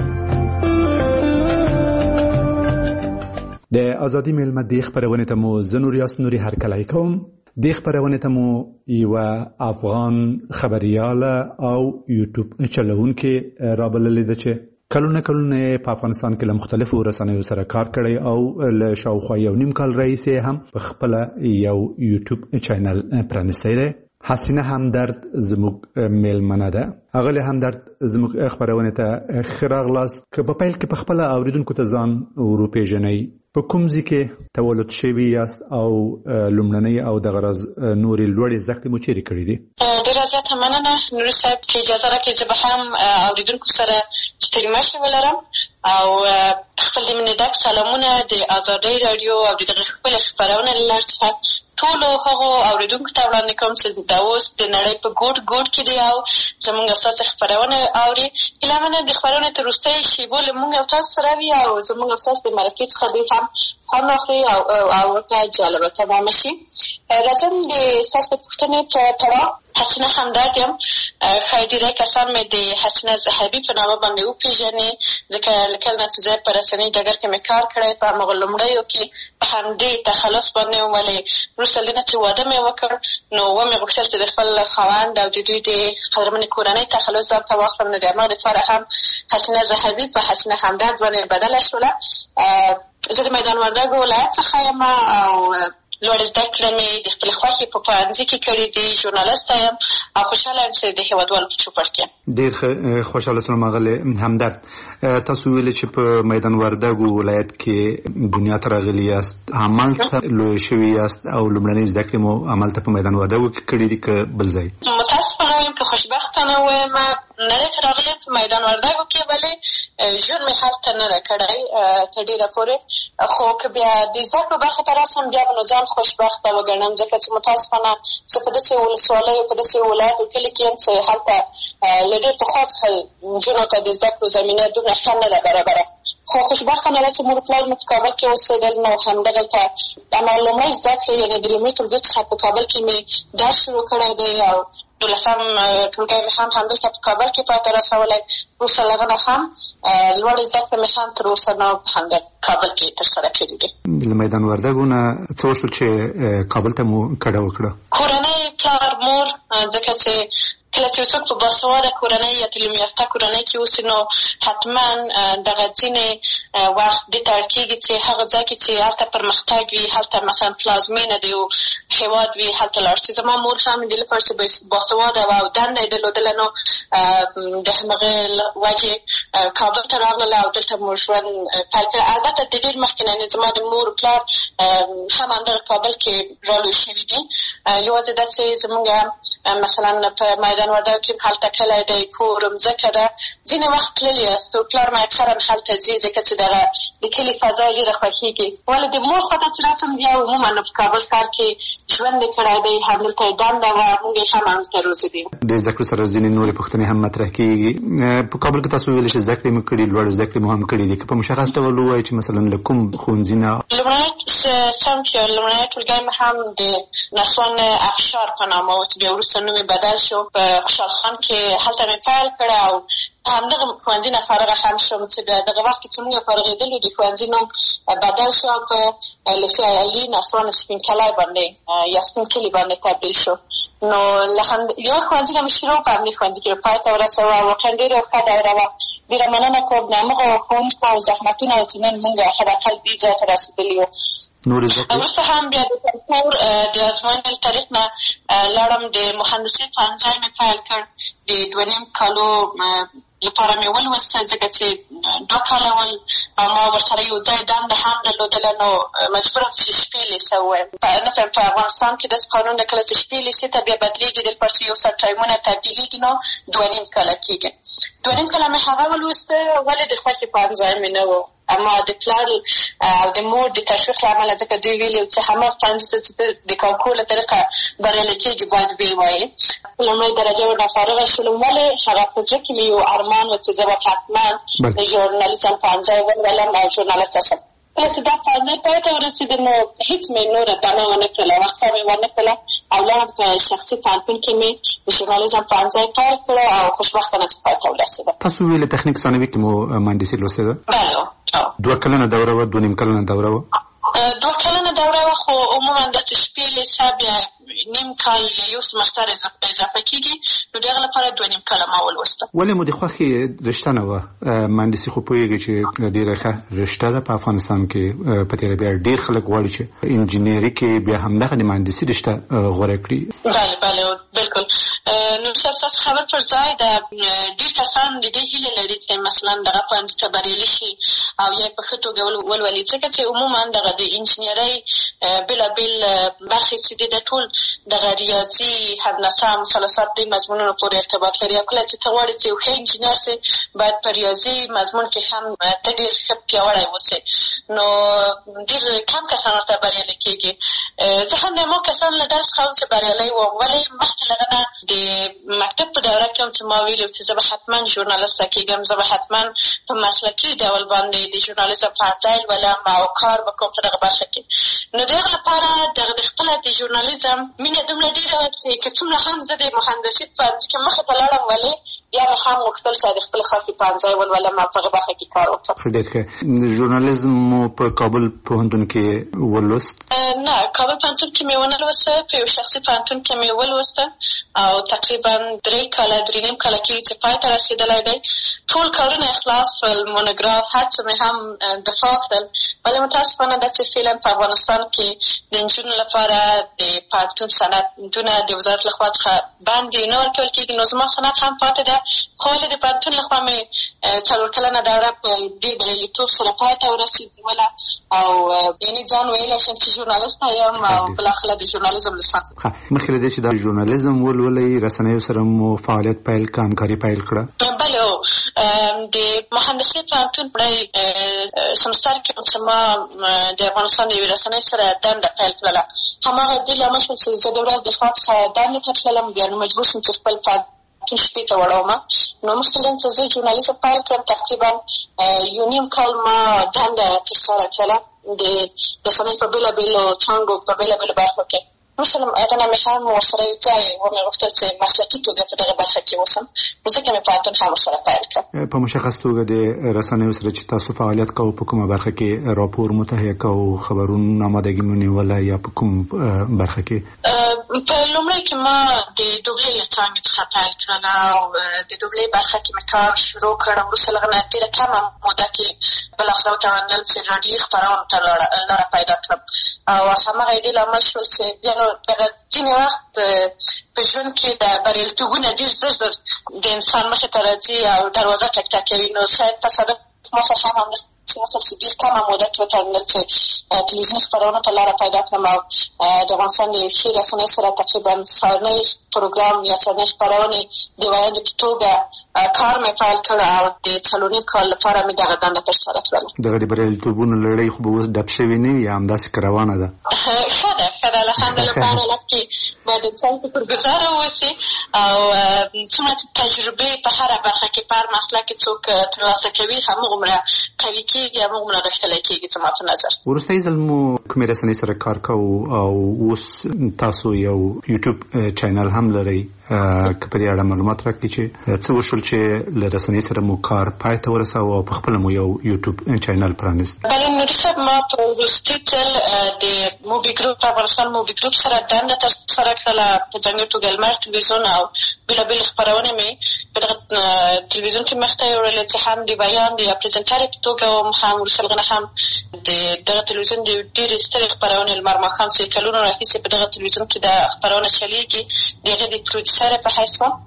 [SPEAKER 6] د آزادی میلمه د خبرونه ته مو زنور یاس نوري هر کله کوم د خبرونه ته مو یو افغان خبرياله او یوټیوب چلوونکې رابللې ده چې کلونه کلونه په افغانستان کې له مختلفو رسنیو سره کار کړی او له شاوخوا یو نیم کال رئیس هم په خپل یو یوټیوب چینل پرانستی دی. حسینه همدرد زموږ میلمنه ده. اغلی همدرد زموږ خبرونه ته خراغلاست که په پیل کې په خپل اوریدونکو ته ځان ورو پیژنئ. په کوم ځای کې تولد شوي یاست او لومړنۍ او د غرض نورې لوړې زده کړې مو چیرې کړې دي؟
[SPEAKER 7] ډېره زیاته مننه نوري صاحب چې اجازه راکړئ زه به هم اوریدونکو سره ستړي مشې ولرم او خپل د مینې ډک سلامونه د ازادۍ راډیو او د دغې خپلې خپرونې له لارې څخه ټولو هغو اوریدونکو ته وړاندې کوم چې دا اوس د نړۍ په ګوټ ګوټ کې دی او زموږ اساسي خپرونه اوري. هیله منه د خپرونې تر وروستۍ شېبو له موږ او تاسو سره وي او زموږ اساس د مرکې څخه دوی هم خوند واخلي او او ورته جالبه تمامه شي. راځم د ستاسو د پوښتنې په تړاو حسینه همدرد یم. ښایي ډېری کسان مې د حسینه ذهبي په نامه باندې وپېژني ځکه له کله نه چې زه په رسنۍ ډګر کې مې کار کړی په همغه لومړیو کې په همدې تخلص باندې وم. ولې وروسته له نه چې واده مې وکړ نو ومې غوښتل چې د خپل خاوند او د دوی د قدرمنې کورنۍ تخلص ځان ته واخلم. نو د همغه دپاره هم حسینه ذهبي په حسینه همدرد باندې بدله شوله. زه د میدان وردګو ولایت څخه یم او لوړې زده کړې مې د خپلې خوښې په پوهنځي کې کړي دي. ژورنالسته یم او خوشحاله یم چې د هېوادوالو په چوپړ کې یم.
[SPEAKER 6] ډېر خوشحاله شوم اغلې همدرد. تاسو ویلې چې په میدان وردګو ولایت کې دنیا ته راغلي یاست، همالته لوی شوي یاست او لومړنۍ زده کړې مو همالته په میدان وردګو کې کړي دي که بل ځای؟
[SPEAKER 7] متاسفانه وایم که خوشبختانه وایم نه دی راغلی په میدان وردګو کې، ولې ژوند مې هلته نه دی کړی تر ډېره پورې. خو که بیا د زده کړو برخې ته راسم بیا به نو ځان خوشبخته وګڼم ځکه چې متاسفانه زه په داسې ولسوالیو په داسې ولایتو کلي کې یم چې هلته له ډېر پخوا څخه نجونو ته د زده کړو زمینه دومره ښه نه ده برابره. خو خوشبختانه ده چې مور پلار مې په کابل کې اوسېدل نو همدغلته اما لومړۍ زده کړې یعنې د لومړي ټولګي څخه په کابل کې مې درس شروع کړی دی او دولسم ټولګی مې هم همدلته په کابل کې پای ته رسولی. وروسته له هغه نه هم لوړې زده کړې مې هم تر اوسه نه په همدا کابل کې ترسره کړي دي.
[SPEAKER 6] له میدان وردګو نه څه وشول چې کابل ته مو کډه وکړه؟
[SPEAKER 7] کورنۍ، پلار، مور، ځکه چې کله چې څوک په باسواده کورنۍ یا تعلیم یافته کورنۍ کې اوسي نو حتما دغه ځینې وخت دې ته اړ کېږي چې هغه ځای کې چې هلته پرمختګ وي، هلته مثلا پلازمینه د یو هېواد وي، هلته لاړ شي. زما مور هم دې لپاره چې باسواده وه او دنده یې درلودله نو د همغې وجې کابل ته راغلله او دلته مو ژوند پیل کړی. البته د ډېر مخکې نه زما د مور پلار هم همدغه کابل کې رالوی شوي دي. یوازې دا چې زمونږ مثلا په میدان وردګو کې هلته کلی دی، کور، مځکه ده. ځینې وخت تللي یاست پلار مې اکثرا هلته ځي ځکه چې دغه د کلي فضا یې ډېره خوښېږي. ولې د مور خوا ته چې راسم بیا عموما په کابل ښار کې ژوند یې کړی دی، همدلته یې دنده وه، موږ یې هم همدلته روزلي یو.
[SPEAKER 6] د زده کړو سره ځینې نورې پوښتنې هم مطرح کېږي. په کابل کې تاسو ویلې چې زده کړې مو کړي، لوړې زده کړې مو هم کړي دي. که په مشخص ډول ووایئ چې مثلا له کوم ښوونځي نه؟
[SPEAKER 7] لومړنی صنف یا لومړنی ټولګی مې هم د نسوان افشار په نامه و چې بیا وروسته نوم یې بدل شو په خوشحال خان کې، هلته مې پیل کړی او همدغه ښوونځي نه فارغه هم شوم چې بیا دغه وخت کې چې موږ فارغېدلو د ښوونځي نوم بدل شو او په لفي علي نسوان سپین کلی باندې یا سپین کلي باندې تبدیل شو. نو له یوه ښوونځي نه مې شروع په همدې ښوونځي کې پای ته ورسوه. واقعا ډېره ښه دوره وه. ډېره مننه کوم د همغو ښوونکو او زحمتونه و چې نن موږ حداقل دې ځای ته رسېدلي یو. وروسته هم بیا د سرپور د ازموینې له طریق نه لاړم د مهندسۍ پوهنځی مې پیل کړ. د دوه نیم کالو لپاره مې ولوسته ځکه چې دوه کاله ول او ما ورسره یو ځای دنده هم درلودله نو مجبوره چې شپې لیسه ووایم. نه فهم په افغانستان کې داسې قانون ده کله چې شپې لیسې ته بیا بدلېږي د لپاره چې یو څه ټایمونه تبدیلېږي نو دوه نیم کاله کېږي. دوه نیم کاله مې هغه ولوسته ولې د خوښې پوهنځی مې نه و. اما د پلار او د مور د تشویق له امله ځکه دوی ویلي چې هماغه ښوونځي چې د کانکور له طریقه بریالي کېږي باید ویې وایې. لومړۍ درجه ورنه فارغه شولم. ولې هغه په زړه کې مې یو ارمان و چې زه به حتما د ژورنالیزم پوهنځی ولولم او ژورنالسټ شم. کله چې دا پوهنځی پای ته ورسېده نو هېڅ مې نوره دمه ونه کړله، وقفه مې ونه کړله. او لاړم په شخصي پوهنتون کې مې د ژورنالیزم پوهنځی پیل کړی او خوشبختانه چې پای ته ورسېدم.
[SPEAKER 6] تاسو ویلې تخنیک ثانوي کې مو مهندسي لوستې ده؟
[SPEAKER 7] بله.
[SPEAKER 6] دوه کلنه دوره وه، دوه نیم کلنه دوره وه؟
[SPEAKER 7] دوه کلنه دوره وه، خو عموما داسې شپې حساب یا نیم کال یا یو سمستر اضافه کېږي، نو د هغه لپاره دوه نیم کاله ما ولوسته. ولې
[SPEAKER 6] مو د خوښې رشته نه وه مهندسي؟ خو پوهېږي چې ډېره ښه رشته ده په افغانستان کې، په تېره بیا ډېر خلک غواړي چې انجینري کې بیا همدغه د مهندسي رشته غوره کړي.
[SPEAKER 7] بله بله بلکل. نو صاحب ستاسو خبر پر ځای ده، ډېر کسان د دې هیله لري چې مثلا دغه پوهنځي ته بریالي شي او یا په ښه توګه ولولي، ځکه چې عموما دغه د انجینرۍ بېلابېل برخې چې دي د ټول دغه ریاضي، هندسه، مثلثات دې مضمونونو پورې ارتباط لري. او کله چې ته غواړې چې یو ښه انجینر سې، باید په ریاضي مضمون کې هم ته ډېر ښه پیاوړی اوسې، نو ډېر کم کسان ورته بریالي کېږي. زه هم د هغو کسانو له ډلې څخه وم چې بریالی وم، ولې مخکې له هغه نه د مکتب په دوره کې هم چې ما ویلي چې زه به حتما ژورنالسته کېږم، زه به حتما په مسلکي ډول باندې د ژورنالیزم پوهنځی لولم او کار به کوم په دغه برخه کې. نو د هغه لپاره دغه د خپله د ژورنالیزم مینه دومره ډېره وه چې که څومره هم زه د مهندسي په پوهنځي کې مخې ته لاړم، ولې یا مې هم غوښتل چې د خپل خوښې پوهنځی ولولم او په هغه برخه کې کار وکړم.
[SPEAKER 6] ډېر ښه. ژورنالیزم مو په کابل پوهنتون کې ولوست؟
[SPEAKER 7] نه، کابل پوهنتون کې مې ونه لوسته، په یو شخصي پوهنتون کې مې ولوسته او تقریبا درې کاله درې نیم کاله کېږي چې پای ته رسېدلی دی. ټول کارونه اخلاص شول، مونوګراف هر څه مې هم دفاع کړل، ولې متاسفانه داسې فعلا په افغانستان کې د نجونو لپاره د پوهنتون سندونه د وزارت لخوا څخه باندې نه ورکول کېږي. نو زما سند هم پاتې ده، خو ولې د پوهنتون لخوا مې څلور کلنه دوره په ډېر بریالیتوب سره پای ته ورسېدله او یعنې ځان ویلی شم چې ژورنالسته یم او بالاخره د ژورنالیزم لیسانس.
[SPEAKER 6] مخکې له دې چې د ژورنالیزم ولولئ، رسنیو سره مو فعالیت پیل کړه، همکاري پیل کړه؟
[SPEAKER 7] بله، د مهندسي پوهنتون پړی سمستر کې چې ما د افغانستان د یوې رسنۍ سره دنده پیل کړله، هماغه دې لامل شو چې زه د ورځ د خوا څخه دندې ته تللم، بیا نو مجبور شوم چې خپل پوهنتون شپې ته وړومه. نو مخکې له چې زه ژورنالیزم پیل کړم، تقریبا یو نیم کال ما دنده ترسره کړله د رسنۍ په بېلابېلو څانګو په بېلابېلو برخو کې. مثلا هغه نه مې هم ورسره یو ځای ومې غوښتل چې مسلکي توګه په دغه برخه کې اوسم، نو ځکه مې پوهنتون هم ورسره پیل کړه.
[SPEAKER 6] په مشخص توګه د رسنیو سره چې تاسو فعالیت کوئ، په کومه برخه کې راپور متهیه کوئ، خبرونو آمادګي مو نیوله، یا په کوم برخه کې؟
[SPEAKER 7] په لومړی کې ما د دوبلې له څانګې څخه پیل کړله او د دوبلې برخه کې مې کار شروع کړ. وروسته له هغه نه ډېره کمه موده کې بالاخره وتوانېدل چې راډیوي خپرونو ته لاره پیدا کړم او هماغه یې دې لامل شول چې بیا نو دغه ځینې وخت په ژوند کې د بریالیتوبونه ډېر زر زر د انسان مخې ته راځي او دروازه ټک ټکوي. نو شاید تصادف ما سره هم همداسې مثل چې ډېر کمه موده کې وتوانېدل چې تلویزیوني خپرونو ته لاره پیدا کړم او د افغانستان د یوې ښې رسنۍ سره تقریبا سهارنۍ پروګرام یا سهارنۍ خپرونې د ویاندې په توګه کار مې پیل کړ او د څلور نیم کال لپاره مې دغه دنده ترسره کړله.
[SPEAKER 6] دغه د بریالیتوبونو لړۍ خو به اوس ډب شوې نه وي، یا همداسې که روانه ده؟
[SPEAKER 7] ښه ده ښه ده، الحمدلله. په هر حالت کې باید انسان شکرګزاره واوسي او څومره چې تجربې په هره برخه کې په هر مسلک کې څوک ترلاسه کوي، هماغومره قوي کېږي، هماغومره غښتلی کېږي زما په نظر.
[SPEAKER 6] وروستی ځل مو کومې رسنۍ سره کار کوو او اوس تاسو یو یوټیوب چینل هم لرئ، که په دې اړه معلومات راکړئ چې څه وشول چې له رسنۍ سره مو کار پای ته ورساوه او په خپله مو یو یوټیوب چینل پرانیست؟
[SPEAKER 7] بله نوري صاحب، ما په وروستي ځل د موبي ګروپ افغانستان موبي ګروپ سره دنده ترسره کړله په ځانګړې توګه لمر تلویزیون او بېلابېلې خپرونې مې په دغه تلویزیون کې مخته یوړلې چې هم د بیان د یا پرزنټرې په توګه وم، هم وروسته له هغه نه هم د دغه تلویزیون د ډېرې سترې خپرونې لمر ماښام چې کلونو راهیسې په دغه تلویزیون کې دا خپرونه چلېږي، د هغې د پروډیوسره په حیث وم.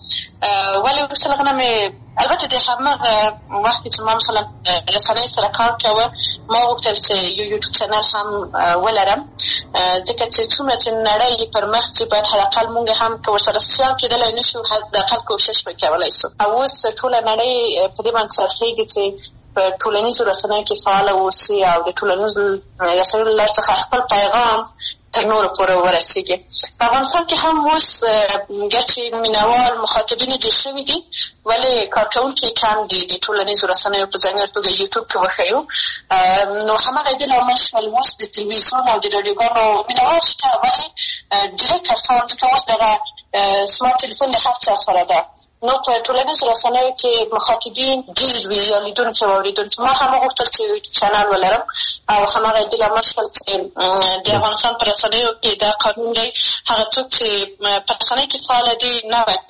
[SPEAKER 7] ولې وروسته له هغه نه مې البته د هماغه وخت چې ما مثلا رسنیو سره کار کوه، ما غوښتل چې یو یوټیوب چینل هم ولرم، ځکه چې څومره چې نړۍ پر مخ چې باید حداقل مونږ هم که ورسره سیال کېدلی نه شو، حداقل کوشش به کولی شو. او اوس ټوله نړۍ په دې باندې څرخېږي چې په ټولنیزو رسنیو کې فعاله اوسي او د ټولنیزو رسنیو له لارې څخه خپل پیغام تر نورو پورې ورسېږي. په افغانستان کې هم اوس ګرچې مینوال مخاطبین ډېر شوي دي ولې کارکوونکي کم دي د ټولنیزو رسنیو په ځانګړې توګه یوټیوب کې وښیو. نو هماغه دې له امله شول اوس د تلویزیون او د راډیوګانو مینوال شته ولې ډېر کسان ځکه اوس دغه سمارټ تلیفون د هر چا سره ده نو په ټولنیزو رسنیو کې مخاطبین ډېر وي یا لیدونکي او اورېدونکي. ما هم وغوښتل چې یوټیوب چینل ولرم او هماغه دې له امله شول چې د افغانستان په رسنیو کې دا قانون دی هغه څوک چې په رسنۍ کې فعاله دي نه باید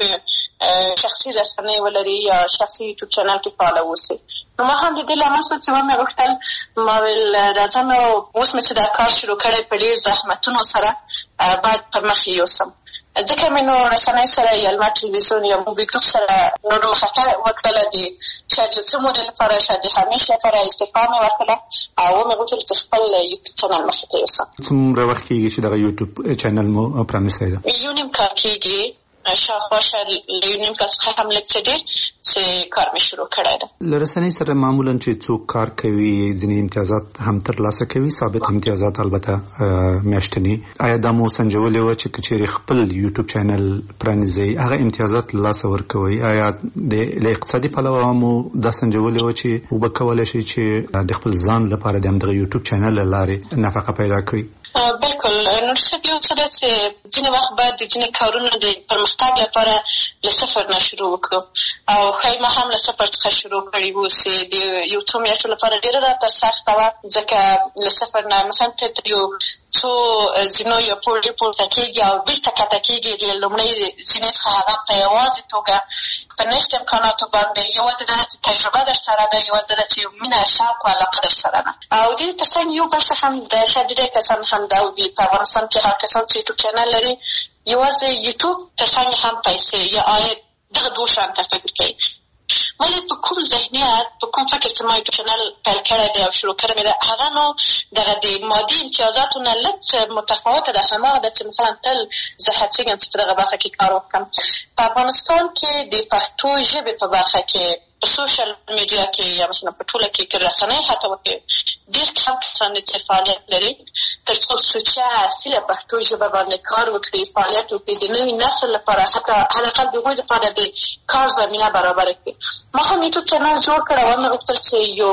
[SPEAKER 7] په شخصي رسنۍ ولري یا شخصي یوټیوب چینل کې فعاله واوسي. نو ما هم د دې له امله شول چې ومې غوښتل ما ویل راځه نو اوس مې چې دا کار شروع کړی په ډېر زحمتونو سره باید پر مخ یوسم. ځکه مې نو رسنۍ سره یا لمر تلویزیون یا موبیګروپ سره نور مخاطره وکړله د شاید یو څه مودې لپاره شاید د همیشه لپاره استعفا مې ورکړله او ومې غوښتل چې خپل یوټیوب چینل مخې ته یوسم.
[SPEAKER 6] څومره وخت کېږي چې دغه یوټیوب چینل مو پرانیستی ده؟
[SPEAKER 7] یو نیم کال کېږي شاوخوا شاید له یو نیم کال څخه هم لږ څه ډېر چې کار مې شروع کړی ده.
[SPEAKER 6] له رسنۍ سره معمولا چې څوک کار کوي ځینې امتیازات هم ترلاسه کوي ثابت امتیازات البته میاشتني. آیا دا مو سنجولې وه چې که چېرې خپل یوټیوب چینل پرانیزئ هغه امتیازات له لاسه ورکوئ؟ آیا له اقتصادي پلوه مو دا سنجولې وه چې وبه کولی شئ چې د خپل ځان لپاره د همدغه یوټیوب چینل له لارې نفقه پیدا کړئ؟
[SPEAKER 7] بلکل نور صاحب یو څه ده چې ځینې وخت باید د ځینې کارونو د پرمختګ لپاره له صفر نه شروع وکړو او ښایي ما هم له صفر څخه شروع کړي واوسې د یو څو میاشتو لپاره ډېره راته سخته وه ځکه له صفر نه مثلا ته تر یو څو زینو یا پوړې پورته کېږي او بېرته کښته کېږي د لومړۍ زینې څخه هغه په یوازې توګه په نشت امکاناتو باندې یوازې دا چې تجربه در سره ده یوازې دا چې مینه شوق او علاقه در سره ده او دې ترڅنګ یو بل څه هم د شاید ډېر کسان هم دا وي په افغانستان کې هر کسان چې یوټیوب چینل لري یوازې یوټیوب ترڅنګ هم پیسې یا عاید دغه دوه شیان ته فکر کوي. ولې په کوم ذهنیت په کوم فکر چې ما یوټیوب چینل پیل کړی دی او شروع کړی مې ده هغه نو دغه د مادي امتیازاتو نه لږ متفاوته ده. هماغه ده چې مثلا تل زه هڅېږم چې په دغه برخه کې کار وکړم. په افغانستان کې د پښتو ژبې په برخه کې په سوشل میډیا کې یا مثلا په ټوله کې که رسنۍ حتی وکړي ډېر کم کسان دي چې فعالیت لري تر څو سوچه اصیله پښتو ژبه باندې کار وکړي فعالیت وکړي د نوي نسل لپاره حتی حداقل د هغوی لپاره د کار زمینه برابره کړي. ما هم یوټیوب چینل جوړ کړی او مې غوښتل چې یو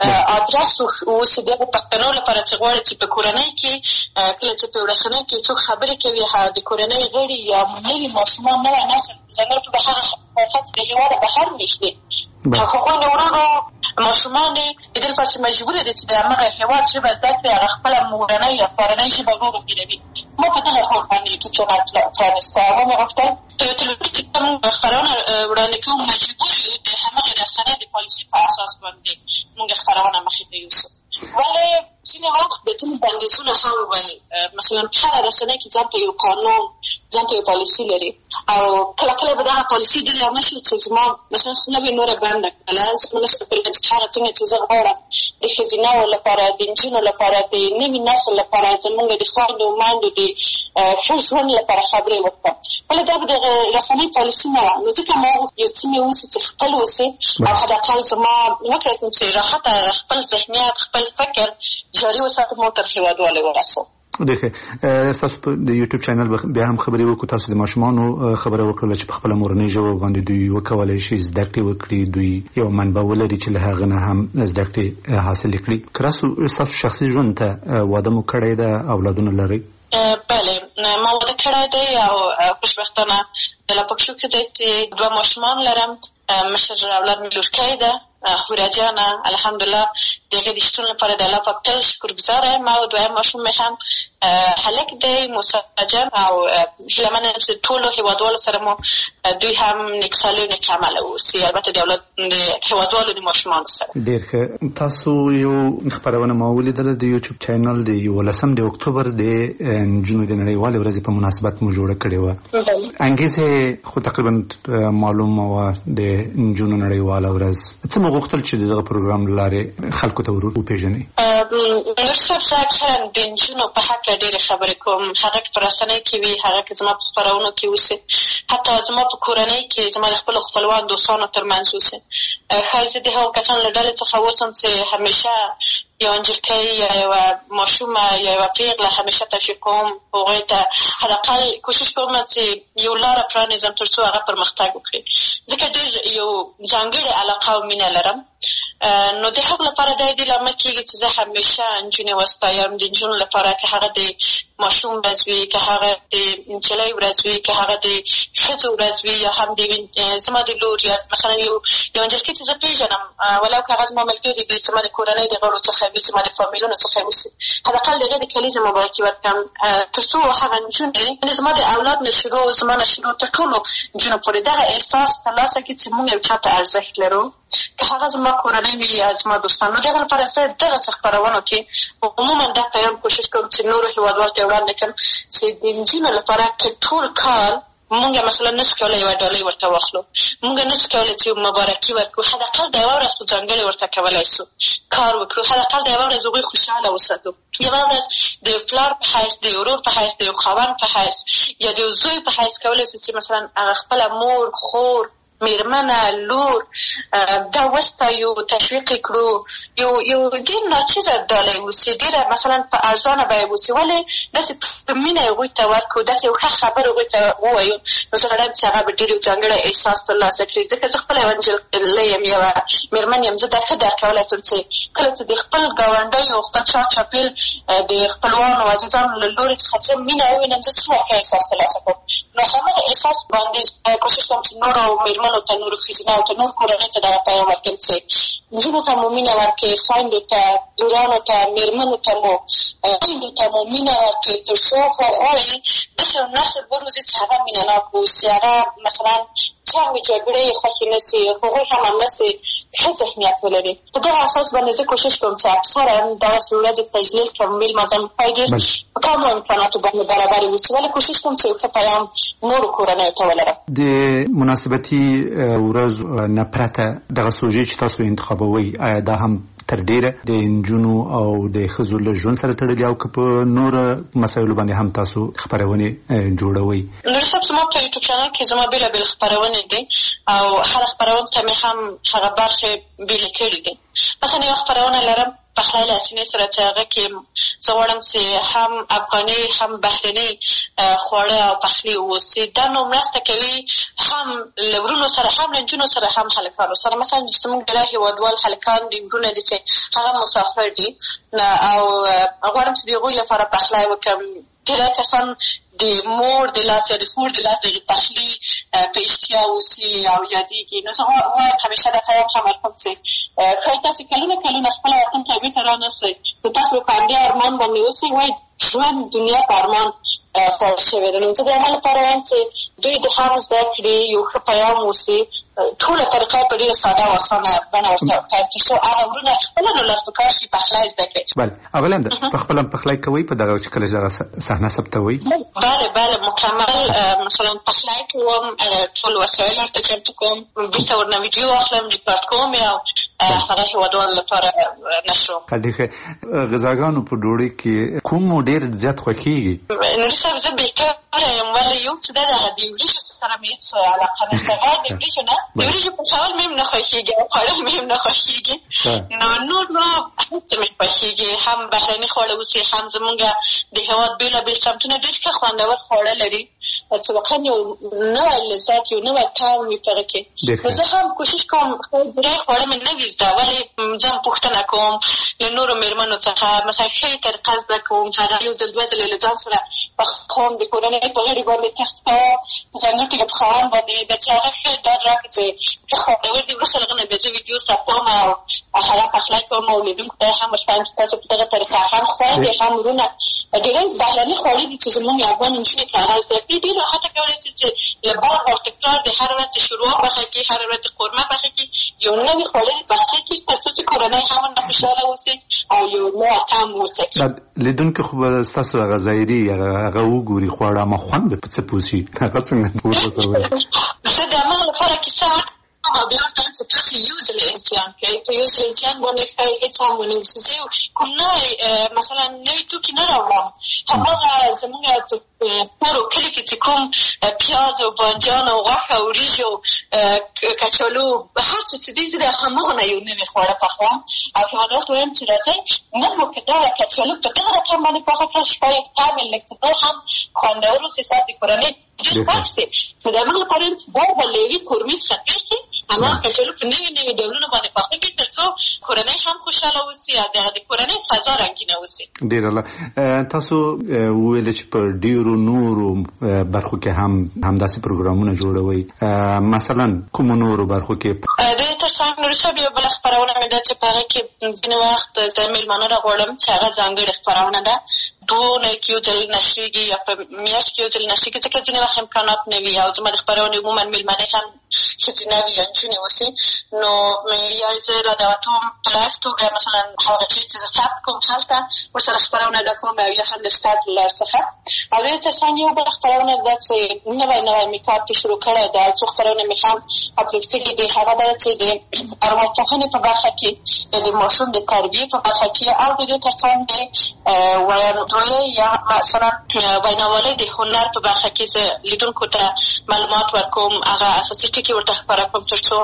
[SPEAKER 7] ادرس واوسي د پښتنو لپاره چې غواړي چې په کورنۍ کې کله چې په رسنۍ کې څوک خبرې کوي د کورنۍ غړي یا نوي ماشومان نوی نسل ځانګړې توګه هغه فرصت د هېواده بهر ویښتي هغوی د وروڼو ماشومان د دې لپاره چې مجبوره دي چې د همغه هېواد ژبه زده کړي هغه خپله مورنۍ یا پلارنۍ ژبه ورو هېروي. ما په دغه هوډ باندې یوټیوب چینل پرانیستی او ومې غوښتل په یو تلویزیون چې کوم خپرونه وړاندې کوو مجبور یو د همغې رسنۍ د پالیسي په اساس باندې موږ خپرونه مخې ته یوسو. ولې ځینې وخت د ځینې بندیزونه هم وایي مثلا په هره رسنۍ کې ځان ته یو قانون ځان ته یو پالیسي لري او کله کله به دغه پالیسي ډېره ونه شي چې زما مثلا خوله به نوره بنده کړله زه نشم کولی چې هغه څنګه چې زه غواړم د ښځینهو لپاره د نجونو لپاره د نوي نسل لپاره زموږ د خویندو میندو د ښه ژوند لپاره خبرې وکړم. ولې دا به د رسنۍ پالیسي نه وه نو ځکه ما یو څه مې اوسي چې خپل اوسي او حداقل زما وکړی شم چې راحته خپل ذهنیت خپل فکر جاري وساتم او تر هېوادوالۍ ورسوم.
[SPEAKER 6] ډېر ستاسو د یوټیوب چینل بیا هم خبرې وکړو تاسو د ماشومانو خبره وکړله چې په خپله مورنۍ ژبه باندې دوی وکولی شي زده کړې وکړي دوی یو منبع ولري چې له هغه نه هم زده کړې حاصلې کړي. که ستاسو شخصي ژوند ته واده مو کړی ده اولادونه لرئ؟
[SPEAKER 7] بله ما واده کړی دی او خوشبختانه د الله پاک شکر دی چې دوه ماشومان لرم. مشر اولاد مې لورکی ده هوره جانه الحمدلله د هغې د شتون لپاره د الله پاک تل شکرګزاره یم او دویم ماشوم مې هم هلک دی موسی جان او هیله منه چې ټولو هېوادوالو سره مو دوی هم نیکسالي او نیک عمله واوسي البته د اولاد د هېوادوالو د ماشومانو سره.
[SPEAKER 6] ډېر ښه. تاسو یو خپرونه ما ولیدله د یوټیوب چینل د یولسم د اکتوبر د نجونو د نړیوالې ورځې په مناسبت مو جوړه کړې وه. انګیزې خو تقریبا معلومه وه د نجونو نړیواله ورځ. څه مو غوښتل چې دغه پروګرام له لارې خلکو ته ور وپېژنئ؟
[SPEAKER 7] نور صاحب زه اکثرا د نجونو په هکله ډېرې خبرې کوم هغه که په رسنۍ کې وي هغه که زما په خپرونو کې اوسي حتی زما په کورنۍ کې زما د خپلو خپلوان دوستانو تر منځ اوسي. ښایي زه د هغو کسانو له ډلې څخه اوسم چې همیشه یو انجلکۍ یا یوه ماشومه یا یوه پیغله همیشه تشویق کوم هغوی ته حداقل کوشش کوم چې یو لاره پرانیزم تر څو هغه پرمختګ وکړي ځکه ډېر یو ځانګړې علاقه او مینه لرم نو د هغو لپاره دا دې لامل کېږي چې زه همیشه نجونې وستایم د نجونو لپاره که هغه د ماشوم ورځ وي که هغه د نجلۍ ورځ وي که هغه د ښځو ورځ وي یا هم د زما د لور یا مثلا یو یو انجلکۍ چې زه پېژنم ولو که هغه زما ملګري وي زما د کورنۍ د غړو څخه وي زما د فامیلونو څخه وي حداقل د هغې د کلیزې مبارکي ورکړم تر څو هغه نجونې زما د اولاد نه شروع زما نه شروع تر ټولو نجونو پورې دغه احساس ترلاسه کړي چې موږ یو چا ته ارزښت لرو که هغه زما کورنۍ وي یا زما دوستان نو د هغه لپاره زه دغه څه خپرونو کې عموما دا پیغام کوشش کوم چې نورو هېوادوالو ته یې وړاندې کړم چې د نجونو لپاره که ټول کال مونږ مثلا نشو کولی یوه ډالۍ ورته واخلو مونږ نشو کولی چې مبارکي ورکړو حداقل د یوه ورځ خو ځانګړې ورته کولی سو کار وکړو حداقل د یوه ورځ هغوی خوشحاله وساتو یوه ورځ د یو پلار په حیث د یو ورور په حیث د یو خاوند په حیث یا د یو زوی په حیث کولی سو چې مثلا هغه خپله مور خور میرمنه لور دا وستایو تشویق کړو یو یو ډېر ناچیزه ډالۍ اوسي ډېره مثلا په ارزانه بیه اوسي ولې داسې په مینه یې هغوی ته ورکړو داسې یو ښه خبر هغوی ته ووایو نو زه غواړم چې هغه به ډېر یو ځانګړی احساس ترلاسه کړي ځکه زه خپله یوه نجلۍ یم یوه میرمن یم زه دا ښه درک کولی شم چې کله چې د خپل ګاونډیو خپل چا چاپېل د خپلوانو عزیزانو له لورې څخه زه مینه ووینم زه څومره ښه احساس ترلاسه کوم نو همغه احساس باندې کوشش کوم چې نورو میرمنو ته نورو ښځینهو ته نور کورنۍ ته دغه پیغام ورکړم چې نجونو ته مو مینه ورکړئ خویندو ته لورانو ته میرمنو ته مو خویندو ته مو مینه ورکړئ تر څو هغوی داسې یو نسل وروزي چې هغه مینه ناک واوسي هغه مثلا جنګ جګړې یې خوښې نه سي هغوی هم همداسې ښه ذهنیت ولري په دغه اساس باندې زه کوشش کوم چې اکثرا دغسې ورځې تجلیل کړم میل مازم پای ډېر په کمو امکاناتو باندې برابر وي ولې کوشش کوم چې یو ښه پیغام نورو کورنیو ته ولرم
[SPEAKER 6] د مناسبتي ورځو نه پرته دغه سوژې چې تاسو انتخابوئ آیا دا هم تر ډېره د نجونو او د ښځو له ژوند سره تړلي او که په نوره مسایلو باندې هم تاسو خپرونې جوړوئ؟
[SPEAKER 7] نور صاحب زما په یوټیوب چینل کې زما بېلابېل خپرونې دي او هره خپرونه ته مې هم هغه برخې بېلې کړي دي مثلا یوه خپرونه لرم پخلی له سینې سره چې هغه کې زه غواړم چې هم افغاني هم بهرني خواړه او پخلي واوسي دا نو مرسته کوي هم له ورونو سره هم له نجونو سره هم هلکانو سره مثلا زموږ د هېوادوال هلکان دي ورونه دي چې هغه مسافر دي او غواړم چې د هغوی لپاره پخلی وکړم ډېری کسان د مور د لاس یا د خور د لاس دغې پخلي په اشتیا اوسي او یادېږي نو زه وایم همیشه دا پیغام هم ورکوم چې ښایي تاسې کلونه کلونه خپله وطن ته بېرته رانسئ نو تاسو به په همدې ارمان باندې اوسئ وایي ژوند دنیا په ارمان خوړل شوې ده نو زه د هغه لپاره وایم چې دوی د هم زده کړي یو ښه پیغام اوسي ټوله طریقه په ډېره ساده او اسانه بڼه ورته وکړئ تر څو هغه ورونه خپله نو لاس په کار شي پخلی زده کړي
[SPEAKER 6] بله اول هم په خپله پخلی کوئ په دغه چې کله چې دغه صحنه ثبتوئ
[SPEAKER 7] بله بله مکمل مثلا پخلی کوم ټول وسایل ورته چمتو کوم بېرته ورنه ویډیو اخلم ریکارډ کوم او هغه هېوادوالو لپاره نشروم
[SPEAKER 6] ډېر ښه غذاګانو په ډوډۍ کې کوم مو ډېر زیات خوښېږي؟
[SPEAKER 7] نوري صاحب زه بېکاره یم ولې یو څه دا ده د وریجو سره مې هېڅ علاقه نشته غیر د وریجو نه د وریجو پخول مې هم نه خوښېږي او خوړل مې هم نه خوښېږي نو نور نو هر څه مې خوښېږي هم بهرني خواړه اوسي هم زمونږ د هېواد بېلابېل سمتونه ډېر ښه خوندور خواړه لري چې واقعا یو نوی لذت یو نوی طعم وي په هغه کې نو زه هم کوشش کوم ډېری خواړه مې نه وي زده ولې زه هم پوښتنه کوم له نورو مېرمنو څخه مثلا ښې طریقه زده کوم هغه یو ځل دوه ځله له ځان سره پخوم د کورنۍ په غړي باندې تست کوم په ځانګړي توګه په خاوند باندې د چې هغه ښه ډاډ راکړي چې ښه خوندور دي وروسته له هغه نه بیا زه ویډیو ثبتوم او هغه پخلی کوم او لیدونکو ته هم ورښایم چې تاسو په دغه طریقه هم خویندې هم وروڼه ډېری بهرني خواړه دي چې زموږ افغان نجونې ته هغه زده کړي ډېر حتی کولی شي چې له باغ او تکرار د هر ورځ شوروا پخه کړي هر ورځ قورمه پخه کړي یو نوي خواړه پخه کړي تر څو چې کورنۍ هم ورنه خوشحاله اوسي او یو نوی طعم وڅکي
[SPEAKER 6] لیدونکي خو به ستاسو هغه ظاهري هغه وګوري خواړه اما خوند به په څه پوه شي هغه څنګه پوه وسوئ
[SPEAKER 7] زه د همغه لپاره کیسه او بیا ورته وایم چې تاسو یو ځل امتحان کړئ په یو ځل امتحان باندې ښایي هېڅ هم ونه نیسي زه کوم نوی مثلا نوي توکي نه راوړم هماغه زموږ کور او کلي کې چې کوم پیاز او بانجان او غوښه او وریژې او کچالو هر څه چې دي زه د همغه نه یو نوي خواړه پخوم او هېوادوالو ته وایم چې راځئ نن مو که دغه کچالو په دغه رقم باندې پخه کړه شپه یې طعم یې لږ څه نور هم خوندور اوسي ستاسو د کورنۍ ډېر خوښ شي نو د همغه لپاره یم چې باید به له یوې کورمې څخه تېر شي هماغه کچالو په نوي نوي ډولونو باندې پخه کړي تر څو کورنۍ هم خوشحاله اوسي او د کورنۍ فضا رنګینه اوسي.
[SPEAKER 6] ډېر الله. تاسو وویل چې په ډېرو نورو برخو کې هم همداسې پروګرامونه جوړوئ، مثلا کومو نورو برخو کې؟
[SPEAKER 7] د تر څنګ نورستان یوه بله خپرونه مې ده چې په هغې کې ځینې وخت زه مېلمانه راغواړم چې هغه ځانګړې خپرونه ده، دوه کې یو ځل نشریږي یا په میاشت کې یو ځل نشریږي، ځکه ځینې وخت امکانات نه وي او زما د خپرونې عموما مېلمانې هم ښځینه وي یا نجونې اوسي، نو یا زه رادعوتوم په لایف توګه مثلا هغه څه چې زه ثبت کوم هلته ورسره خپرونه ده کوم او یا هم د سټارټ له لارې څخه. او د دې تر څنګ یو بله خپرونه ده چې نوی نوی مې کار پرې شروع کړی ده او څو خپرونه مې هم اپلوډ کړي دي، هغه ده چې د ارواپوهنې په برخه کې د ماشوم د تربیې په برخه کې او د دې تر څنګ د ویاندویۍ یا مثلا ویناوالۍ د هنر په برخه کې زه لیدونکو ته معلومات ورکوم، هغه اساسي ټکي ورته خپاره کوم تر څو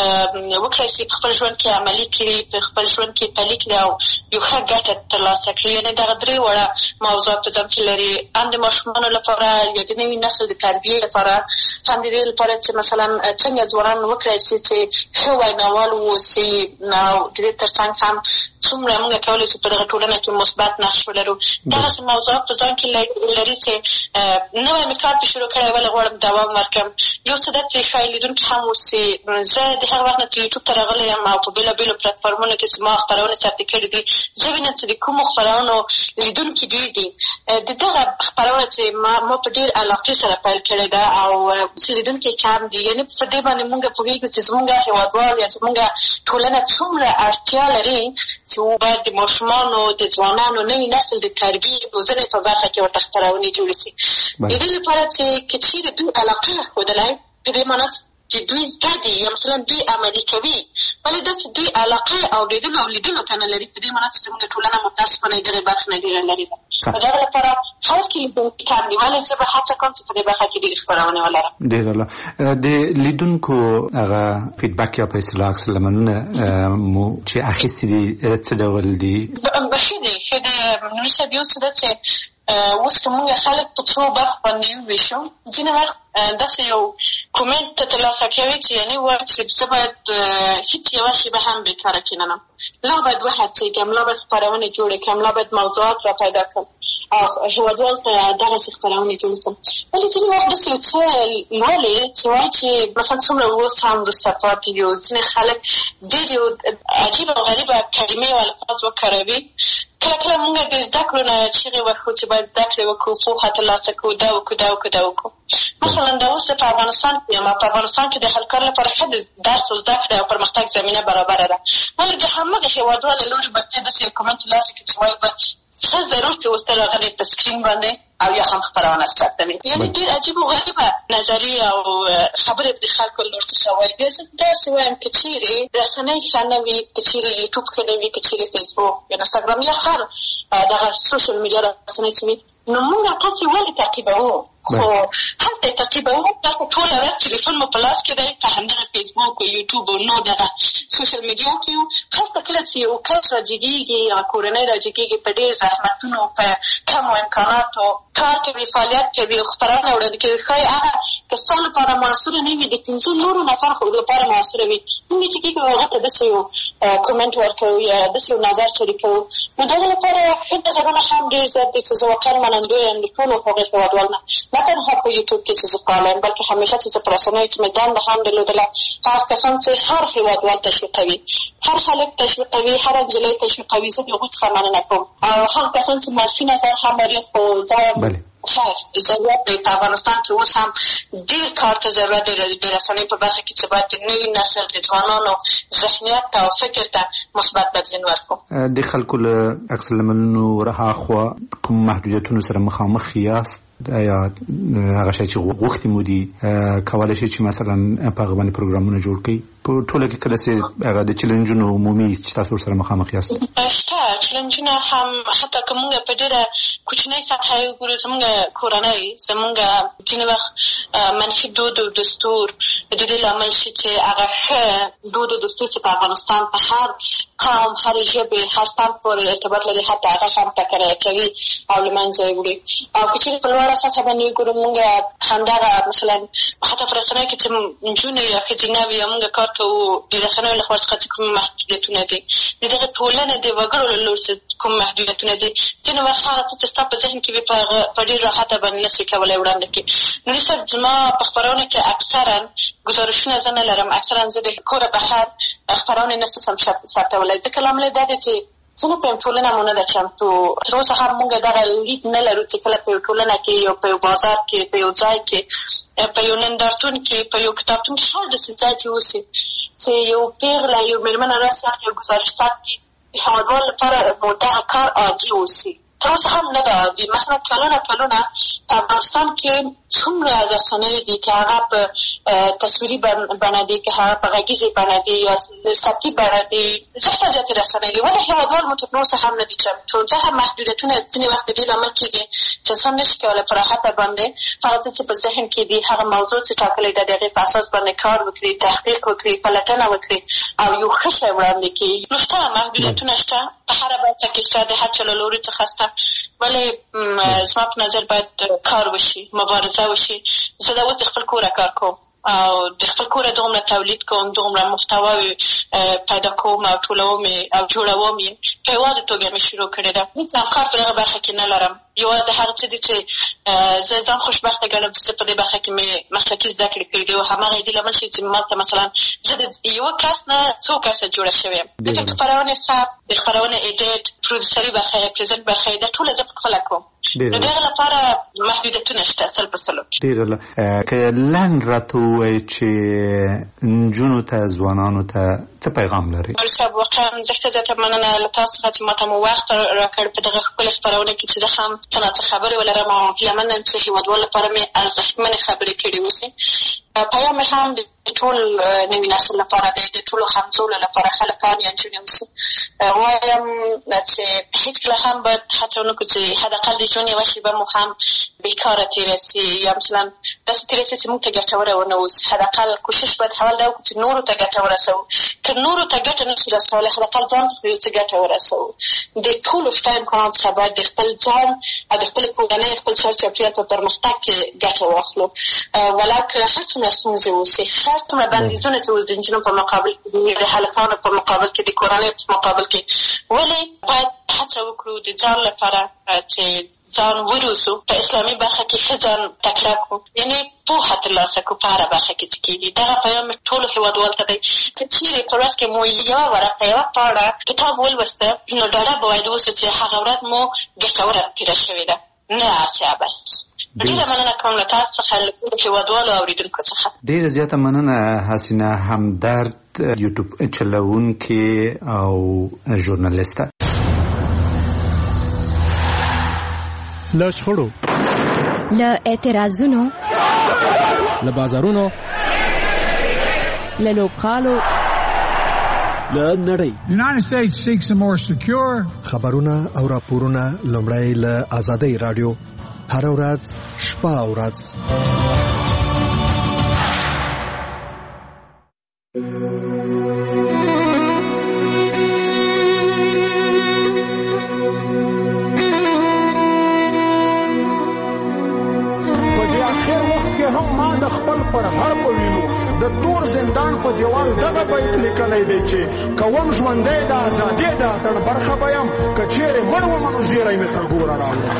[SPEAKER 7] وکړی شي په خپل ژوند کې عملي کړي، په خپل ژوند کې پلي کړي او یو ښه ګټه ترلاسه کړي. یعنې دغه درې وړه موضوعات په ځان کې لري، هم د ماشومانو لپاره یا د نوي نسل د تربیې لپاره، هم د دې لپاره چې مثلا څنګه ځوانان وکړی شي چې ښه ویناوال واوسي او د دې تر څنګ هم څومره موږ کولی شو په دغه ټولنه کې مثبت نقش ولرو. دغسې موضوعات په ځان کې لري چې نوی مې کار پرې شروع کړی ولې غواړم دوام ورکړم. یو څه ده چې ښایي لیدونکي هم اوسي، زه د هغه وخت نه چې یوټیوب ته راغلی یم او په بېلابېلو پلټفارمونو کې چې ما خپرونې ثبتې کړي دي، زه وینم چې د کومو خپرونو لیدونکي ډېر دي. د دغه خپرونه چې ما ما په ډېر علاقې سره پیل کړې ده او چې لیدونکي کم دي، یعنې په دې باندې مونږ پوهېږو چې زمونږ هېوادوال یا زمونږ ټولنه څومره اړتیا لري چې باید د ماشومانو د ځوانانو نوي نسل د تربیې روزنې په برخه کې ورته خپرونې جوړې شي. د دې لپاره چې که چېرې دوی علاقه ښودلی په دې معنا چې دوی زده دي یا مثلا دوی عملي کوي، ولې دا چې دوی علاقه اورېدلو او لیدلو ته نه لري په دې معنا چې زموږ ټولنه متاسفانه د دغې برخې نه ډېره لرې ده. په دغه لپاره هر کې لیدونکي کم دي، ولې زه به هڅه کوم چې په دې برخه کې ډېرې خپرونې ولرم.
[SPEAKER 6] ډېر الله. د لیدونکو هغه فیډبک یا په اصطلاح عکس العملونه مو چې اخیستي دي څه ډول دي؟
[SPEAKER 7] ښه دي ښه دي نوري صاحب. یو څه ده چې اوس که مونږ خلک په څو برخو باندې وویشو، ځینې وخت داسې یو کومنټ ته ترلاسه کوي چې یعنې وایي چې زه باید هېڅ یوه شېبه هم بېکاره کښېننم، لا باید وهڅېږم، لا باید خپرونې جوړې کړم، لا باید موضوعات را پیدا کړم او هېوادوالو ته دغسې خپرونې جوړې کړم. ولې ځینې وخت داسې یو څه لولې چې وایي چې مثلا څومره اوس هم وروسته پاتې یو ځینې خلک ډېر یو عجیبه او غریبه کلمې او الفاظ وکاروي. کله کله مونږ د زده کړو نه چغې وکړو چې باید زده کړې وکړو، پوهه ترلاسه کړو، دا وکړو دا وکړو دا وکړو. مثلا دا اوس په افغانستان کې یم او په افغانستان کې د هر کار لپاره ښه د درس او زده کړې او پرمختګ زمینه برابره ده، ولې د همغه هېوادوال له لورې به ته داسې یو کومنټ ترلاسه کړې چې وایي به څه ضرور چې اوس ته راغلی په سکرین باندې او یا هم خپرونه ثبتوي. یعنې ډېر عجیب او غریبه نظریې او خبرې د خلکو له لور څخه وایي. بیا زه داسې وایم که چېرې رسنۍ ښه نه وي، که چېرې یوټیوب ښه نه وي، که چېرې فیسبوک یا انسټاګرام یا هر دغه سوشل میډیا رسنۍ چې وي، نو مونږ تاسې ولې تعقیبوو؟ خو هلته یې تعقیبوو، دا خو ټوله ورځ تلیفون مو په لاس کې دی، په همدغه فیسبوک او یوټیوب او نور دغه سوشل میډیا کې یو. هلته کله چې یو کس راجګېږي یا کورنۍ راجګېږي په ډېر زحمتونو، په کمو امکاناتو کار کوي، فعالیت کوي او خپرونه وړاندې کوي، ښایي هغه که ستا لپاره مؤثره نه وي، د پنځو نورو نفر خو لپاره مؤثره وي. مونږ چې کېږو هغه ته داسې یو کومنټ ورکوو یا داسې یو نظر شریکوو، نو دغه لپاره ښه نظرونه هم ډېر زیات دي چې زه واقعا منندوی یم د ټولو هغې هېوادوال نه، نه تنها په یوټیوب کې چې زه فعاله یم، بلکې همیشه چې زه په رسنیو کې مې دنده هم درلودله. هغه کسان چې هر هېوادوال تشویقوي، هر هلک تشویقوي، هر نجلۍ تشویقوي، زه د هغوی څخه مننه کوم. او هغه کسان چې منفي نظر هم لري، خو زه خیر ضرورت دی په افغانستان کې اوس هم ډېر کار ته ضرورت دی د رسنیو په برخه کې چې باید د نوي نسل د ځوانانو ذهنیت ته او فکر ته مثبت بدلون ورکړو.
[SPEAKER 6] د خلکو له عکس العملونو ورهاخوا کوم محدودیتونو سره مخامخ یاست یا هغه شی چې وخت مو دي کولای شي چې مثلا په هغه باندې پروګرامونه جوړ کړئ په ټوله کې کله چې هغه د چیلنجونو عمومي چې تاسو سره مخامخ یاست؟
[SPEAKER 7] ښه چیلنجونه هم حتی که موږ په ډېره کوچنۍ سطحه یې وګورو زموږ کورنۍ زموږ ځینې وخت منفي دود او دستور د دې لامل شي چې هغه ښه دود او دستور چې په افغانستان په هر قوم هر ژبې هر صنف پورې ارتباط لري حتی هغه هم ټکنی کوي او له منځه یې وړي او که چېرې په لوړه سطحه باندې وګورو موږ همدغه مثلا حتی په رسنیو کې چې نجونې یا ښځینه وي یا موږ کار کوو د رسنیو له خوا څخه چې کوم محدودیتونه دي د دغه ټولنې د وګړو له لوري چې کوم محدودیتونه دي ځینې وخت هغه څه چې ستا په ذهن کې وي په هغه په ډېر راحته باندې نشي کولی وړاندې کړي. نوري صاحب زما په خپرونه کې اکثرا ګزارشونه زه نه لرم اکثرا زه د کوره بهر خپرونې نه شم ثبتولی ځکه لامل یې دا دی چې ځینې په یوه ټولنه مو نه ده چمتو تر اوسه هم موږ دغه لید نه لرو چې کله په یو ټولنه کې یا په یو بازار کې په یو ځای کې په یو نندارتون کې په یو کتابتون کې هر داسې ځای چې اوسي چې یو پیغله یو مېرمنه راسي یو ګزارش ثبت کړي د هېوادوالو لپاره مو دغه کار عادي اوسي تر اوسه هم نه ده عادي. مثلا کلونه کلونه په افغانستان کې څومره رسنۍ دي که هغه په تصویري بڼه دي که هغه په غږیزې بڼه دي یا صوتي بڼه دي زیاته زیاتې رسنۍ دي ولې هېوادوال مو تر اوسه هم نه دي چمتو. دغه محدودیتونه ځینې وخت د دې لامل کېږي چې انسان نشي کولی په راحته باندې هغه څه چې په ذهن کې دي هغه موضوع چې ټاکلې ده د هغې په اساس باندې کار وکړي تحقیق وکړي پلټنه وکړي او یو ښه شی وړاندې کړي. نو شته محدودیتونه شته په هره برخه کې شته د هر چا له لوري څخه شته ولې زما په نظر باید کار وشي مبارزه وشي. زه دا اوس د خپل کوره کار کوم او د خپل کوره دومره تولید کوم دومره محتواوې پیدا کوم او ټولوم او جوړوم یې په یوازې توګه مې شروع کړې ده. هېڅ هم کار په دغه برخه کې نه لرم یوازې هغه څه دي چې زه ځان خوشبخته ګڼم چې زه په دې برخه کې مې مسلکي زده کړې کړي دي او هماغه دې لامل شي چې ما ته مثلا زه د یوه کس نه څو کسه جوړه شوې یم ځکه د خپرونې ثبت د خپرونې ایډیټ پروډوسري برخه یې پرزنټ برخه یې دا ټوله زه په خپله کوم. نو دغه لپاره محدودیتونه شته سل په سلو کې.
[SPEAKER 6] ډېره که لنډ راته ووایي چې نجونو ته ځوانانو ته څه پیغام لري؟ مولوي صاحب واقعا زه ښه زیاته مننه له تاسو څخه چې ما ته مو وخت راکړ په دغه ښکلې خپرونه کې چې زه هم څه ناڅه خبرې ولرم او هیله یم چې هېوادوالو لپاره مې ارزښتمنې خبرې کړې اوسي. پیام مې هم د ټول نوي نسل لپاره دی د ټولو همزولو لپاره هلکان یا نجونې اوسي وایم چې هېڅکله هم باید هڅه ونه کړو چې حداقل د ژوند یوه شېبه مو هم بېکاره تېره سي یا مثلا داسې تېره سي چې موږ ته ګټوره ونه اوسي. حداقل کوشش باید اول دا وکړو چې نورو ته ګټه ورسوو که نورو ته ګټه نه شو رسولی حداقل ځان ته خو یو څه ګټه ورسوو. د ټولو شته امکاناتو څخه باید د خپل ځان او د خپلې کورنۍ خپل چار چاپېریال په پرمختګ کې ګټه واخلو ولا که هر څومره ستونزې اوسي هر څومره بندیزونه چې اوس د نجونو په مقابل کې دي د هلکانو په مقابل کې د کورنۍ په مقابل کې ولې باید هڅه وکړو د ځان لپاره چې ځان وروسو په اسلامي برخه کې ښه ځان تکړه کړو یعنې پوهه ترلاسه کړو په هره برخه کې چې کېږي. دغه پیام مې ټولو هېوادوالو ته دی که چېرې په ورځ کې مو یوه ورقه یوه پاڼه کتاب ولوسته نو ډاډه به باید اوسو چې هغه ورځ مو ګټوره تېره شوې ده نه هسې بس. ډېره مننه کوم له تاسو څخه له ټولو هېوادوالو اورېدونکو څخه. ډېره زیاته مننه حسینه همدرد یوټیوب چلوونکې او ژورنالیسته.
[SPEAKER 3] له شخړو
[SPEAKER 8] له اعتراضونو
[SPEAKER 9] له بازارونو
[SPEAKER 8] له لوبغالو
[SPEAKER 9] له نړۍ
[SPEAKER 10] United States seeks a more secure
[SPEAKER 3] خبرونه او راپورونه لومړی له آزادۍ رادیو هر ورځ شپه او ورځ
[SPEAKER 11] په دیوال دغه بیت لیکلی دی چې کوم ژوندی د ازادۍ د اتڼ برخه به یم که چېرې مړ ومه نو زیری مې تر ګوره راوړه.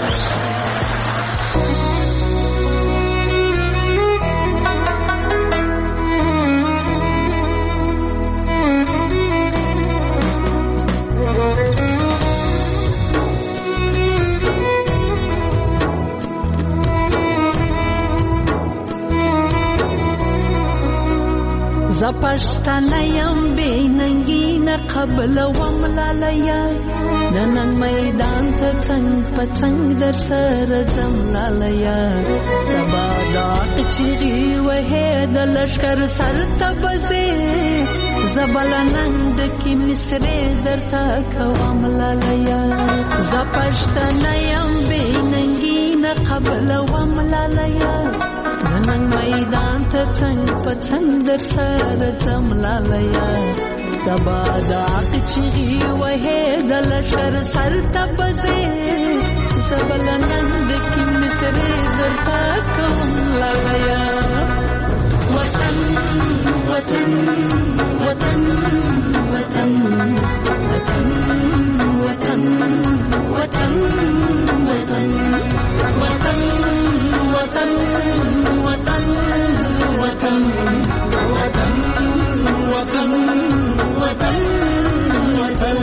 [SPEAKER 12] زپشتنه یم بی ننگی نه قبل وم لالیا ننن میدان ته څنګ په څنګ در سره ځم لالیا تبا داق چیغي وه د لشکر سر ته بزې زبل نند کی مصری درتا کوم لالیا زپشتنه یم بی ننگی نه قبل وم لالیا نن میدان ته څنګ په څنګ در سره ځم لالیا تبا داق چیغي وه د لشکر سر ته بزې زبل نند کی مصری درتا کوم لالیا وطن وطن وطن وطن وطن وطن وطن وطن وطن وطن وطن وطن وطن وطن وطن وطن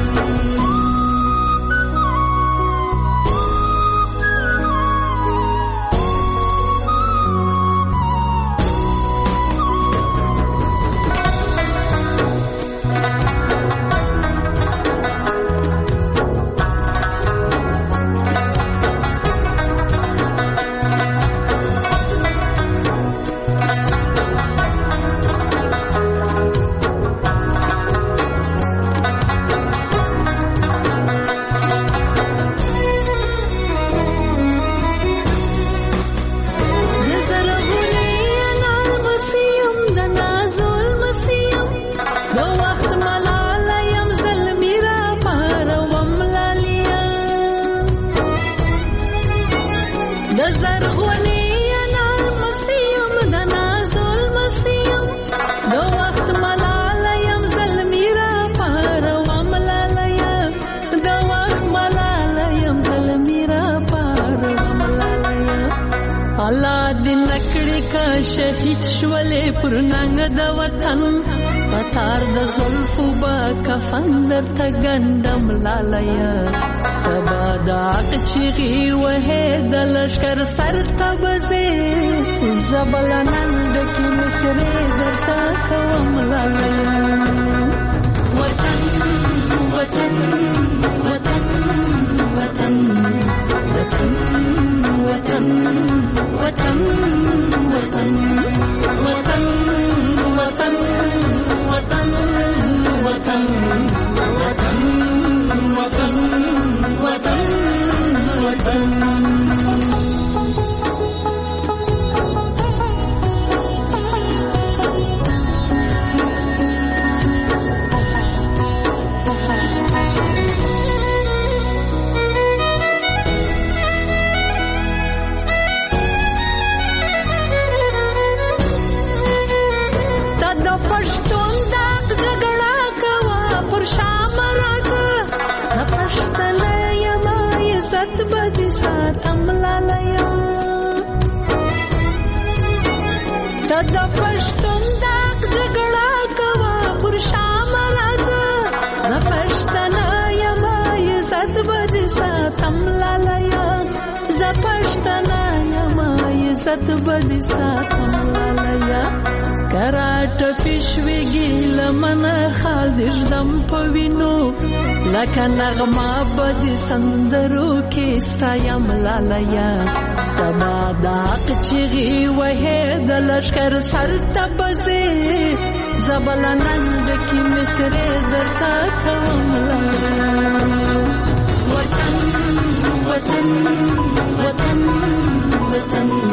[SPEAKER 12] شهید شولې پر ننګ د وطن پتار د زلفو با کفن درته ګنډم لالیا تبا داق چیغي وه د لشکر سر ته بزې زبل نند کی مصری درته کوم لالیا وطن وطن وطن وطن وطن وطن وطن وطن وطن وطن وطن وطن وطن وطن وطن د پښتون داغ جګړه کوا پر شام راځه ز پښتنه یم عزت بد ساتم لالیا ز پښتنه یم عزت بد ساتم لالیا کراټ پښویږي لمن خالد دم پوینو لکه نغمه بد سندرو کې ستایم لالیا تبا داق چیغي وه د لشکر سر ته بزې زبل نند کی مصری درتا کوم وطن وطن وطن وطن